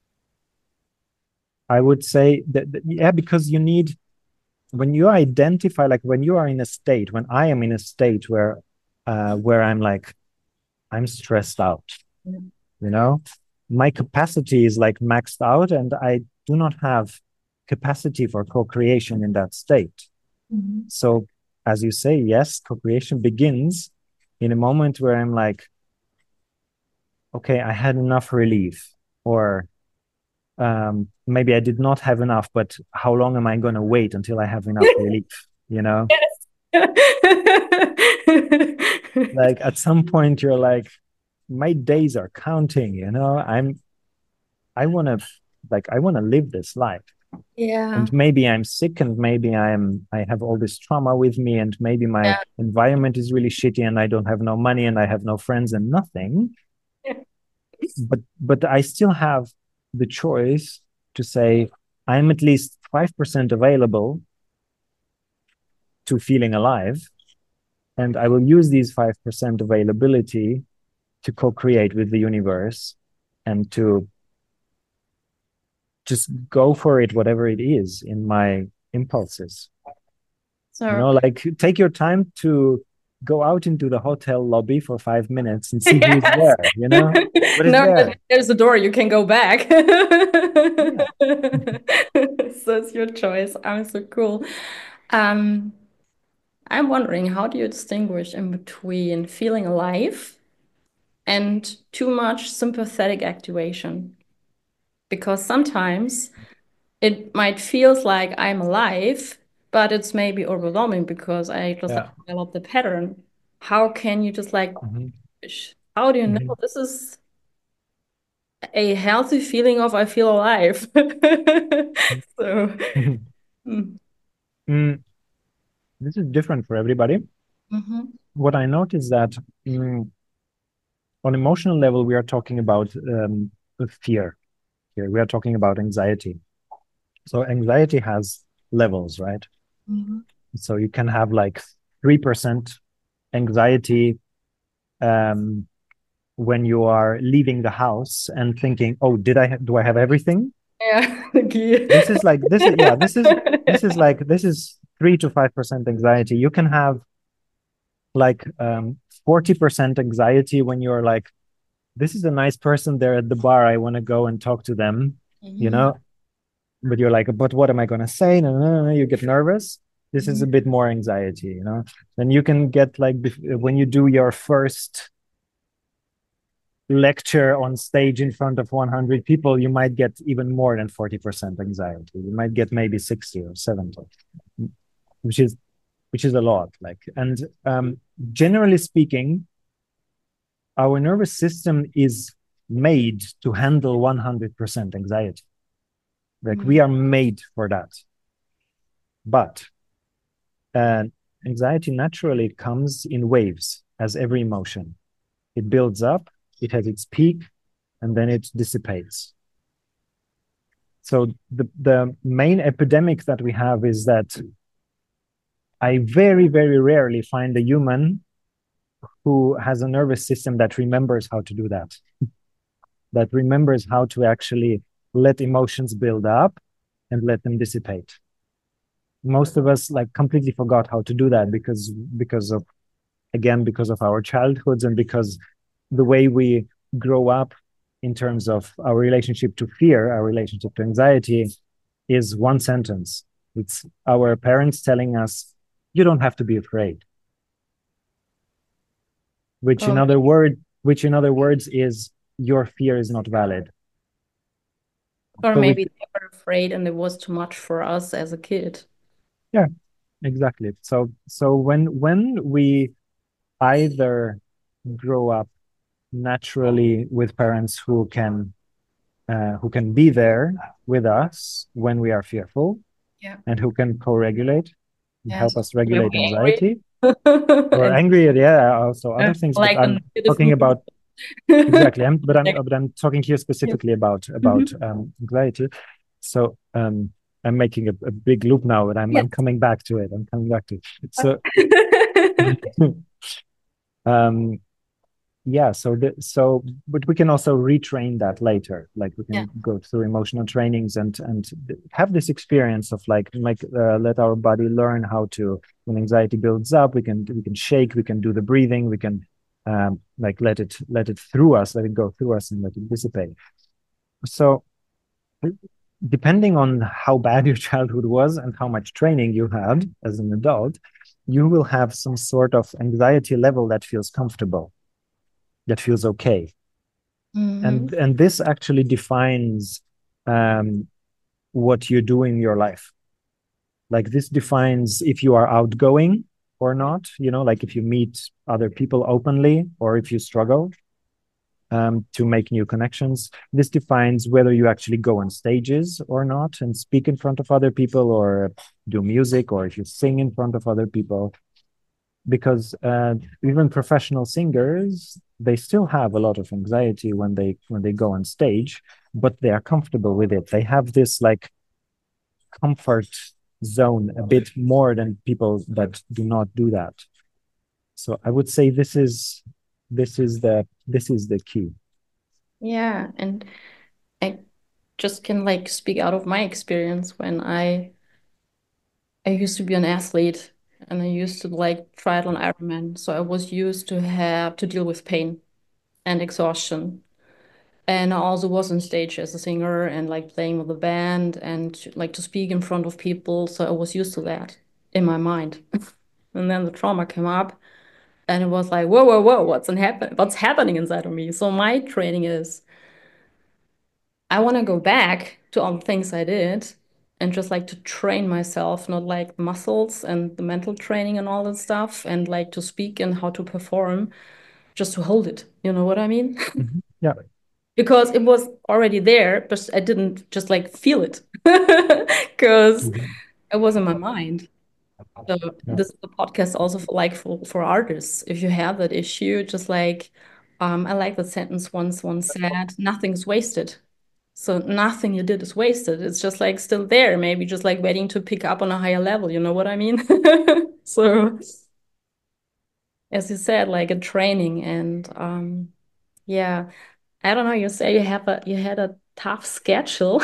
I would say that yeah, because you need when you identify, like when you are in a state, when I am in a state where I'm like I'm stressed out, Mhm. you know, my capacity is like maxed out, and I do not have capacity for co-creation in that state. Mhm. So, as you say, yes, co-creation begins in a moment where I'm like, okay, I had enough relief, or maybe I did not have enough, but how long am I going to wait until I have enough relief? You know, like at some point you're like, my days are counting, I want to, like, I want to live this life. Yeah. And maybe I'm sick, and maybe I have all this trauma with me, and maybe my Yeah. environment is really shitty, and I don't have no money, and I have no friends and nothing. But I still have the choice to say I'm at least 5% available to feeling alive, and I will use these 5% availability to co-create with the universe and to just go for it, whatever it is in my impulses. So Like take your time to go out into the hotel lobby for 5 minutes and see who is yes. there, what is No, there. there's a door. You can go back. Yeah. So it's your choice. I'm so cool. Um, I'm wondering, how do you distinguish in between feeling alive and too much sympathetic activation? Because sometimes it might feels like I'm alive, but it's maybe overwhelming because I just like Yeah. developed the pattern. How can you just like, Mm-hmm. how do you know Mm-hmm. this is a healthy feeling of I feel alive? So, Mm-hmm. mm, Mm, this is different for everybody. mhm, What I noticed that mm, on emotional level, we are talking about fear here. We are talking about anxiety. So anxiety has levels, right? mhm. So you can have like 3% anxiety um, when you are leaving the house and thinking, "Oh, do I have everything?" Yeah, the key. This is like this is yeah this is 3 to 5% anxiety. You can have like 40% anxiety when you're like, "This is a nice person there at the bar. I want to go and talk to them," you Mhm. know. But you're like, "But what am I going to say?" No, no, no, no. You get nervous. This is Mhm. a bit more anxiety, Then you can get like when you do your first lecture on stage in front of 100 people, you might get even more than 40% anxiety. You might get maybe 60 or 70, which is a lot. Like, and generally speaking, our nervous system is made to handle 100% anxiety. Like we Mhm. are made for that. But uh, anxiety naturally comes in waves, as every emotion. It builds up, it has its peak, and then it dissipates. So the main epidemic that we have is that I very, very rarely find a human who has a nervous system that remembers how to do that, that remembers how to actually let emotions build up and let them dissipate. Most of us like completely forgot how to do that because of again because of our childhoods and because the way we grow up in terms of our relationship to fear, our relationship to anxiety is one sentence. It's our parents telling us, you don't have to be afraid, Or which in other words is your fear is not valid. or So we maybe they were afraid and it was too much for us as a kid. yeah, exactly. So when we either grow up naturally with parents who can be there with us when we are fearful Yeah. and who can co-regulate and help Yes. us When regulate we're angry. anxiety or And angry, yeah, also other things. But like a I'm negative talking mood. about exactly. Like, But I'm talking here yeah. specifically about Mhm. anxiety. So I'm making a big loop now, but I'm Yes. I'm coming back to it. I'm coming back to it. So um yeah, but we can also retrain that later. Like we Yeah. can go through emotional trainings and have this experience of like let our body learn how to, when anxiety builds up, we can shake, we can do the breathing, we can like let it through us, let it go through us and let it dissipate. So depending on how bad your childhood was and how much training you had as an adult, you will have some sort of anxiety level that feels comfortable, that feels okay. Hmm. And this actually defines um, what you do in your life. Like this defines if you are outgoing or not, like if you meet other people openly or if you struggle to make new connections. This defines whether you actually go on stages or not and speak in front of other people or do music or if you sing in front of other people. Because even professional singers, they still have a lot of anxiety when they go on stage, but they are comfortable with it. They have this like comfort zone a bit more than people that do not do that. So I would say this is the key. Yeah. And I just can like speak out of my experience when I used to be an athlete and I used to like triathlon Ironman. So I was used to have to deal with pain and exhaustion. And I also was on stage as a singer and like playing with a band and like to speak in front of people. So I was used to that in my mind. And then the trauma came up and it was like, whoa, whoa, whoa, what's happening inside of me? So my training is I want to go back to all the things I did and just like to train myself, not like muscles and the mental training and all that stuff, and like to speak and how to perform, just to hold it. You know what I mean? Mhm. Yeah. Because it was already there, but I didn't just like feel it because Mhm. it was in my mind. So Yeah. this is a podcast also for like for artists. If you have that issue, just like I like that sentence once said, nothing's wasted. So nothing you did is wasted. It's just like still there, maybe just like waiting to pick up on a higher level. You know what I mean? So as you said, like a training and yeah, I don't know. You say you had a tough schedule.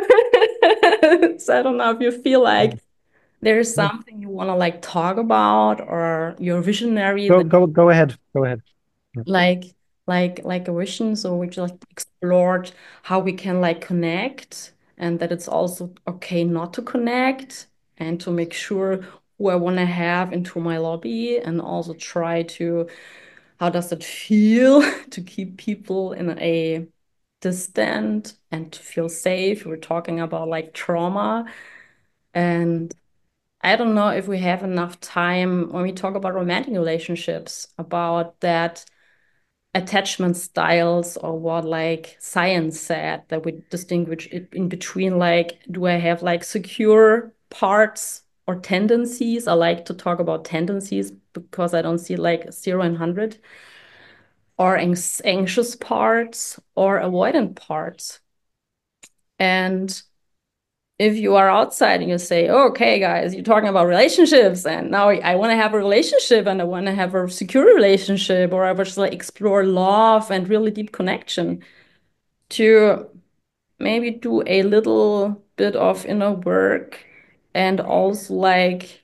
So I don't know if you feel like there's No, something you want to like talk about or you're visionary go ahead. Go ahead. Yeah. like like a vision, so we just like explored how we can like connect and that it's also okay not to connect and to make sure who I want to have into my lobby, and also try to, how does it feel to keep people in a distant and to feel safe. We're talking about like trauma. And I don't know if we have enough time when we talk about romantic relationships about that attachment styles or what like science said that we distinguish it in between like do I have like secure parts or tendencies? I like to talk about tendencies because I don't see like 0 and 100 or anxious parts or avoidant parts. And if you are outside and you say, oh, okay, guys, you're talking about relationships, and now I want to have a relationship and I want to have a secure relationship, or I just like explore love and really deep connection, to maybe do a little bit of inner work and also like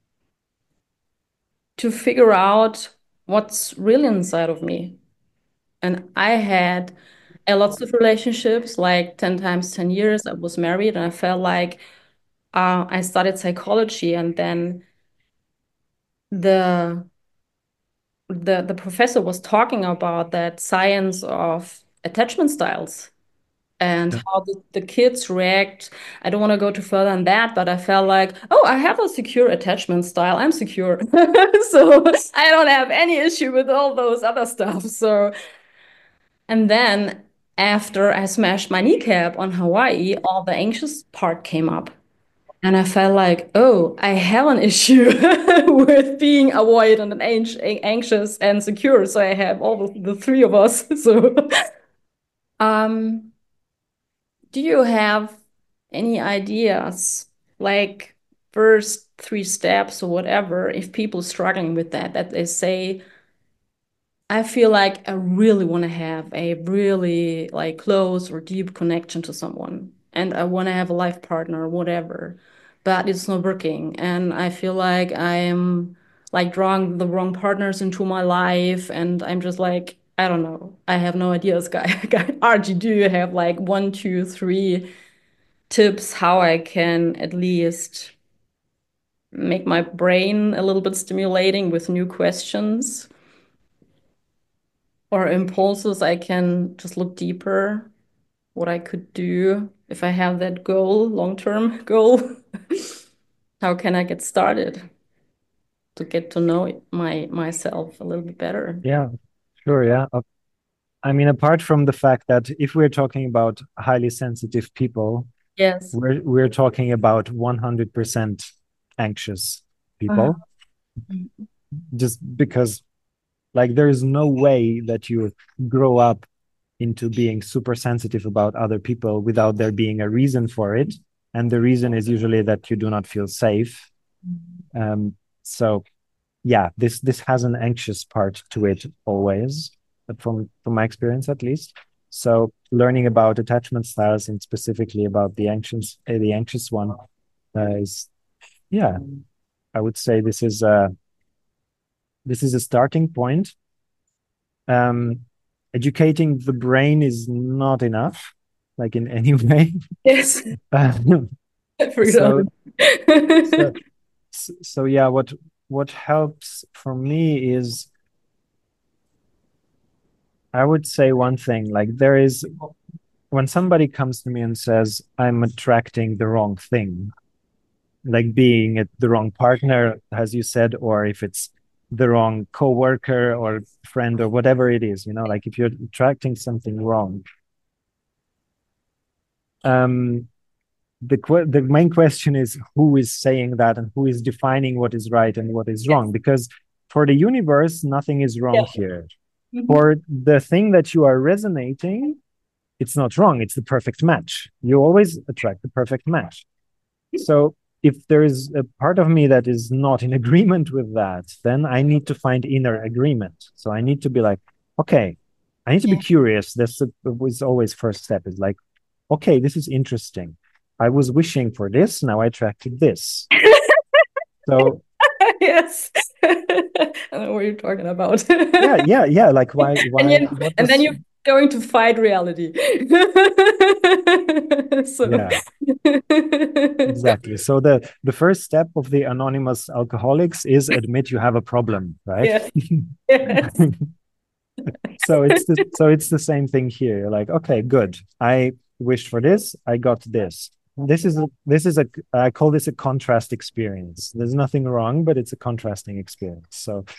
to figure out what's really inside of me. And I had a lots of relationships, like 10 times 10 years. I was married and I felt like I studied psychology, and then the the professor was talking about that science of attachment styles and Yeah. how the kids react. I don't want to go too further than that, but I felt like, oh, I have a secure attachment style. I'm secure. So I don't have any issue with all those other stuff. So, and then after I smashed my kneecap on Hawaii, all the anxious part came up. And I felt like, oh, I have an issue with being avoidant and anxious and secure. So I have all the three of us. So, um, do you have any ideas, like first three steps or whatever, if people struggling with that, that they say, I feel like I really want to have a really like close or deep connection to someone, and I want to have a life partner or whatever, but it's not working. And I feel like I'm like drawing the wrong partners into my life, and I'm just like, I don't know. I have no ideas, guy. Archie, do you have like one, two, three tips how I can at least make my brain a little bit stimulating with new questions? Or impulses, I can just look deeper what I could do if I have that goal, long-term goal. How can I get started to get to know myself a little bit better? Yeah, sure. Yeah. I mean, apart from the fact that if we're talking about highly sensitive people, Yes. we're talking about 100% anxious Uh, people, just because like there is no way that you grow up into being super sensitive about other people without there being a reason for it. And the reason is usually that you do not feel safe. So yeah, this has an anxious part to it always, from my experience at least. So learning about attachment styles and specifically about the anxious one is, yeah, I would say this is a starting point. Um, Educating the brain is not enough, like in any way. yes. Um, I forgot. so so so yeah, what helps for me is, I would say one thing, like there is, when somebody comes to me and says I'm attracting the wrong thing, like being the wrong partner, as you said, or if it's the wrong coworker or friend or whatever it is, like if you're attracting something wrong, um, the main question is who is saying that and who is defining what is right and what is Yes. wrong, because for the universe nothing is Yeah. wrong here. Mhm. For the thing that you are resonating, it's not wrong, it's the perfect match. You always attract the perfect match. So if there is a part of me that is not in agreement with that, then I need to find inner agreement. So I need to be like, okay, I need to be Yeah. curious. This was always first step, is like, okay, this is interesting. I was wishing for this, now I attracted this. So Yes. I know what you're talking about. yeah, like And why, you what and then was, you going to fight reality. So Yeah, exactly. So the first step of the anonymous alcoholics is admit you have a problem, right? yes, yes. So it's the same thing here. You're like, okay, good. I wished for this, I got this. This is a I call this a contrast experience. There's nothing wrong, but it's a contrasting experience.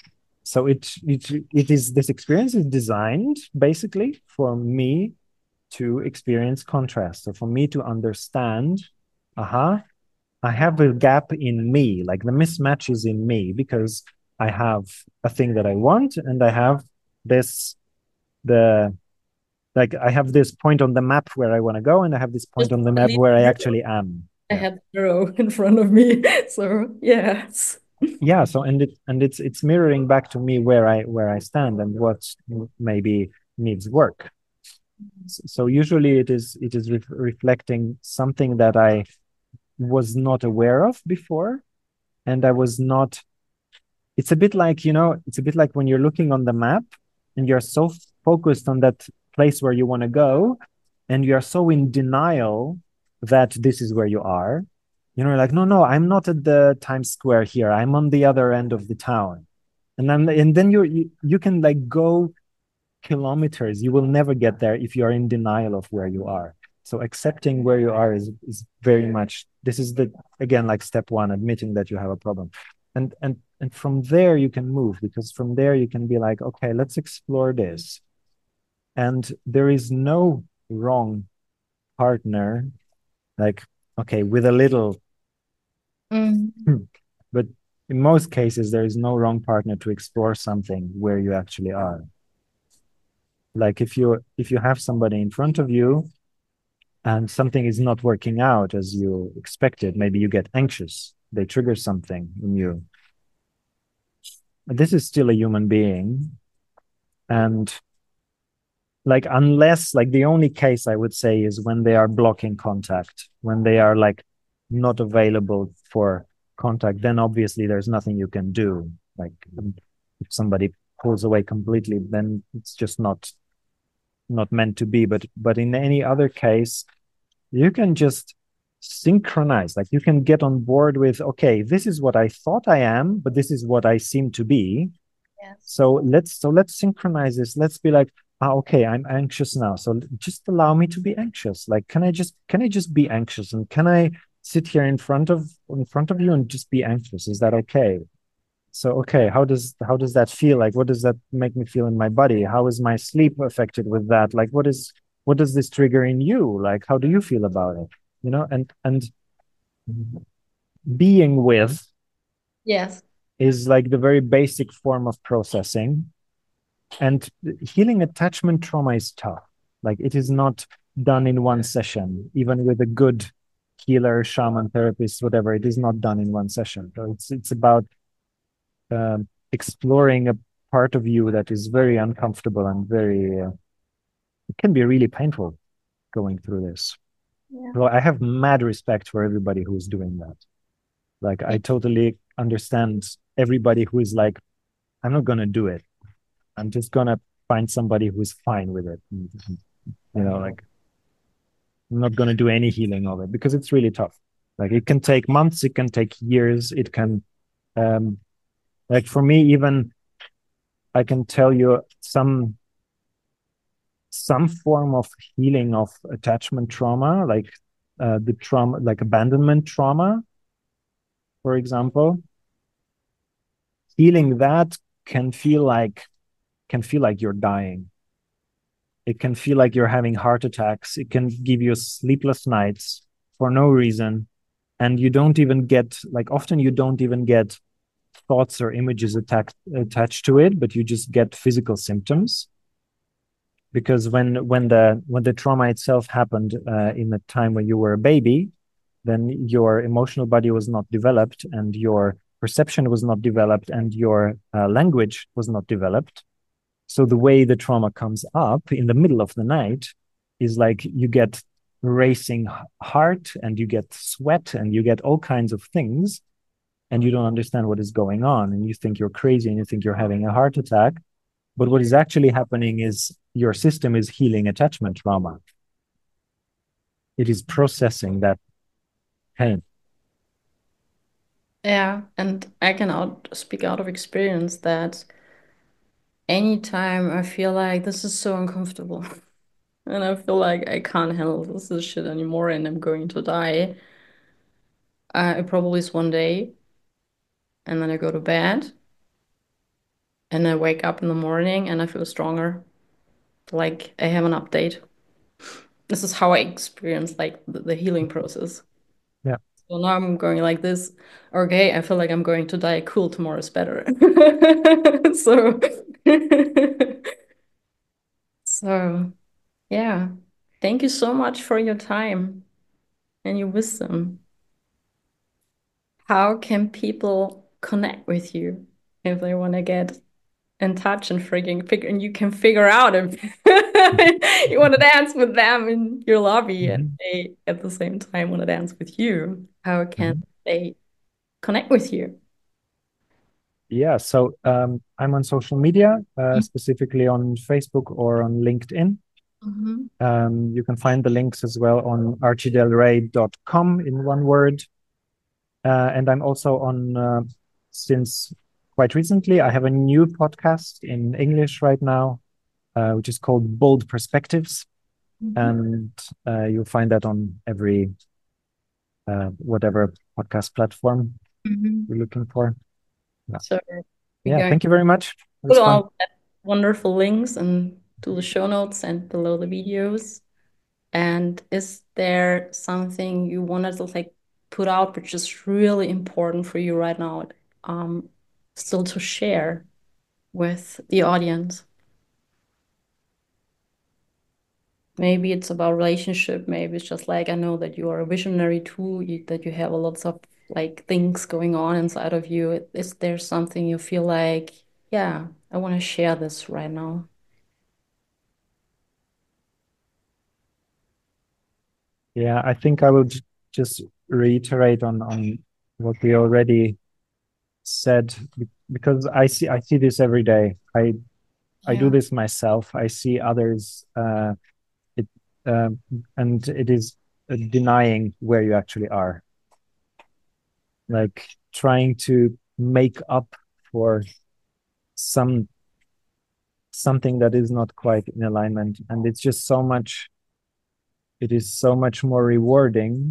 So this experience is designed basically for me to experience contrast. So for me to understand, aha, I have a gap in me, like the mismatch is in me because I have a thing that I want and I have this the like I have this point on the map where I want to go and I have this point Just on the map believe where I zero. actually am. I Yeah. had zero in front of me. So yes. Yeah, so it's mirroring back to me where I stand and what maybe needs work. So usually it is reflecting something that I was not aware of before, and I was not. It's a bit like, it's a bit like when you're looking on the map and you're so focused on that place where you want to go, and you're so in denial that this is where you are. Like, no, no, I'm not at the Times Square here. I'm on the other end of the town. And then you can like go kilometers. You will never get there if you're in denial of where you are. So accepting where you are is very much, this is the, again, like step one, admitting that you have a problem. And from there you can move, because from there you can be like, okay, let's explore this. And there is no wrong partner, like, okay, with a little, Mm. but in most cases there is no wrong partner to explore something where you actually are. Like if you have somebody in front of you and something is not working out as you expected, maybe you get anxious, they trigger something in you. This is still a human being. And like, unless, like, the only case I would say is when they are blocking contact, when they are like not available for contact, then obviously there's nothing you can do. Like, if somebody pulls away completely, then it's just not meant to be. But in any other case, you can just synchronize, like you can get on board with, okay, this is what I thought I am, but this is what I seem to be. Yes. So let's synchronize this. Let's be like, okay, I'm anxious now, so just allow me to be anxious. Like, can I just be anxious, and can I sit here in front of you and just be anxious? Is that okay? So, okay, how does that feel? Like, what does that make me feel in my body? How is my sleep affected with that? Like, what does this trigger in you? Like, how do you feel about it? And being with Yes. is like the very basic form of processing. And healing attachment trauma is tough. Like, it is not done in one session, even with a good healer, shaman, therapist, whatever. It is not done in one session. So it's about exploring a part of you that is very uncomfortable and it can be really painful going through this. Yeah. Well, I have mad respect for everybody who is doing that. Like, I totally understand everybody who is like, I'm not going to do it. I'm just going to find somebody who's fine with it. Like, I'm not going to do any healing of it because it's really tough. Like, it can take months, it can take years, it can, like, for me, even I can tell you some form of healing of attachment trauma, like the trauma, like abandonment trauma, for example. Healing that can feel like you're dying. It can feel like you're having heart attacks. It can give you sleepless nights for no reason. And you don't even get, like, often you don't even get thoughts or images attached to it, but you just get physical symptoms. Because when the trauma itself happened in the time when you were a baby, then your emotional body was not developed, and your perception was not developed, and your language was not developed. So the way the trauma comes up in the middle of the night is like you get racing heart, and you get sweat, and you get all kinds of things, and you don't understand what is going on, and you think you're crazy, and you think you're having a heart attack. But what is actually happening is your system is healing attachment trauma. It is processing that pain. Yeah, and I can speak out of experience that anytime I feel like this is so uncomfortable and I feel like I can't handle this shit anymore and I'm going to die, it probably is one day, and then I go to bed and I wake up in the morning and I feel stronger. Like I have an update. This is how I experience like the healing process. Yeah. So now I'm going like this. Okay, I feel like I'm going to die. Cool, tomorrow's better. So, so yeah. Thank you so much for your time and your wisdom. How can people connect with you if they want to get in touch and freaking figure and you can figure out if you want to dance with them in your lobby and Mhm. they at the same time want to dance with you? How can Mhm. they connect with you? Yeah, so I'm on social media, specifically on Facebook or on LinkedIn. Mhm. You can find the links as well on archiedelray.com in one word. And I'm also on, since quite recently, I have a new podcast in English right now, which is called Bold Perspectives. Mhm. And you'll find that on every whatever podcast platform Mhm. you're looking for. Yeah. So we're Yeah, going to thank you very much. It put was fun. all that wonderful links and to the show notes and below the videos. And is there something you wanted to like put out, which is really important for you right now, um, still to share with the audience? Maybe it's about relationship. Maybe it's just like I know that you are a visionary too, that you have a lots of like things going on inside of you. Is there something you feel like, yeah, I want to share this right now? Yeah, I think I will just reiterate on what we already said because I see this every day. I do Yeah. this myself. I see others it and it is denying where you actually are, like trying to make up for some something that is not quite in alignment, and it's just so much. It is so much more rewarding,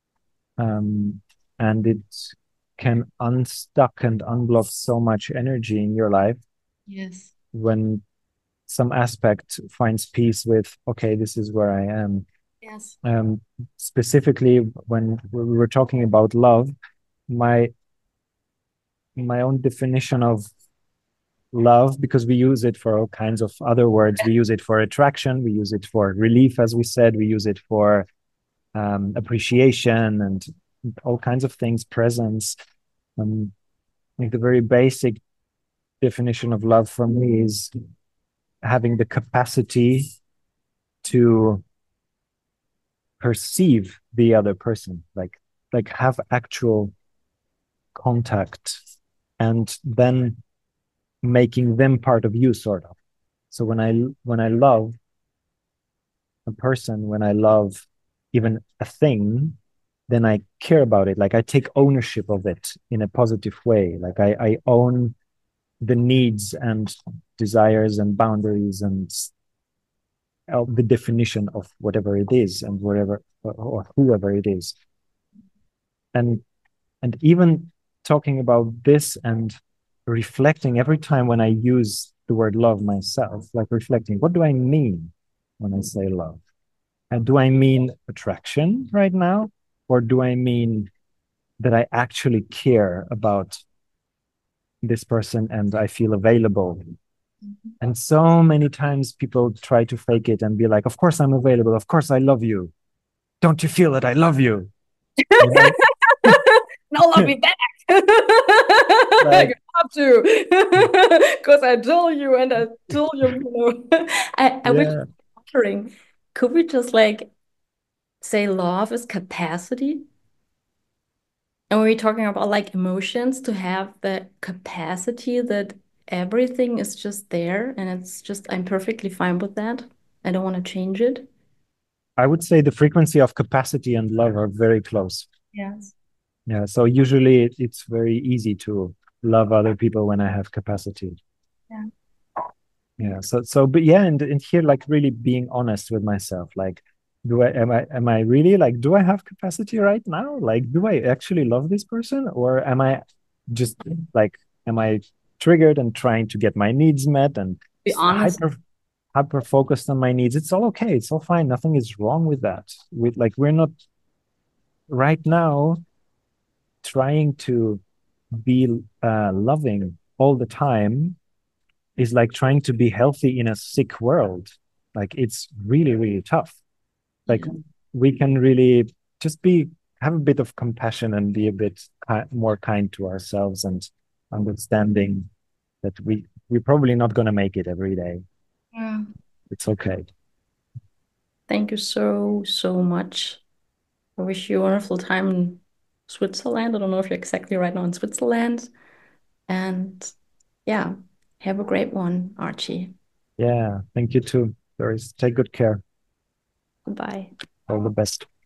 um, and it can unstuck and unblock so much energy in your life Yes. when some aspect finds peace with, okay, this is where I am. Yes. um, Specifically when we were talking about love, my my own definition of love, because we use it for all kinds of other words. We use it for attraction, we use it for relief, as we said, we use it for appreciation and all kinds of things, presence. Like the very basic definition of love for me is having the capacity to perceive the other person, like have actual contact, and then making them part of you, sort of. So when I love a person, when I love even a thing, then I care about it. Like I take ownership of it in a positive way. Like I own the needs and desires and boundaries and the definition of whatever it is and whatever or whoever it is. And even talking about this and reflecting every time when I use the word love myself, like reflecting, what do I mean when I say love? And do I mean attraction right now? Or do I mean that I actually care about this person and I feel available? And so many times people try to fake it and be like, of course I'm available. Of course I love you. Don't you feel that I love you? You know, Now love me back. like, You have to. Because I told you and I told you, I was yeah, wondering, could we just like say love is capacity? And when we're talking about like emotions, to have the capacity that everything is just there and it's just, I'm perfectly fine with that. I don't want to change it. I would say the frequency of capacity and love are very close. Yes. Yeah, so usually it's very easy to love other people when I have capacity. Yeah. Yeah, but yeah, and here like really being honest with myself, like am I really like do I have capacity right now? Like do I actually love this person or am I just like am I triggered and trying to get my needs met and Be honest. hyper focused on my needs? It's all okay. It's all fine. Nothing is wrong with that. With like we're not right now trying to be loving all the time is like trying to be healthy in a sick world. Like it's really, really tough. Like Yeah. we can really just be have a bit of compassion and be a bit more kind to ourselves and understanding that we're probably not going to make it every day. Yeah. It's okay. Thank you so, so much. I wish you a wonderful time in Switzerland. I don't know if you're exactly right now in Switzerland. And yeah, have a great one, Archie. Yeah, thank you too. Doris, take good care. Goodbye. All the best.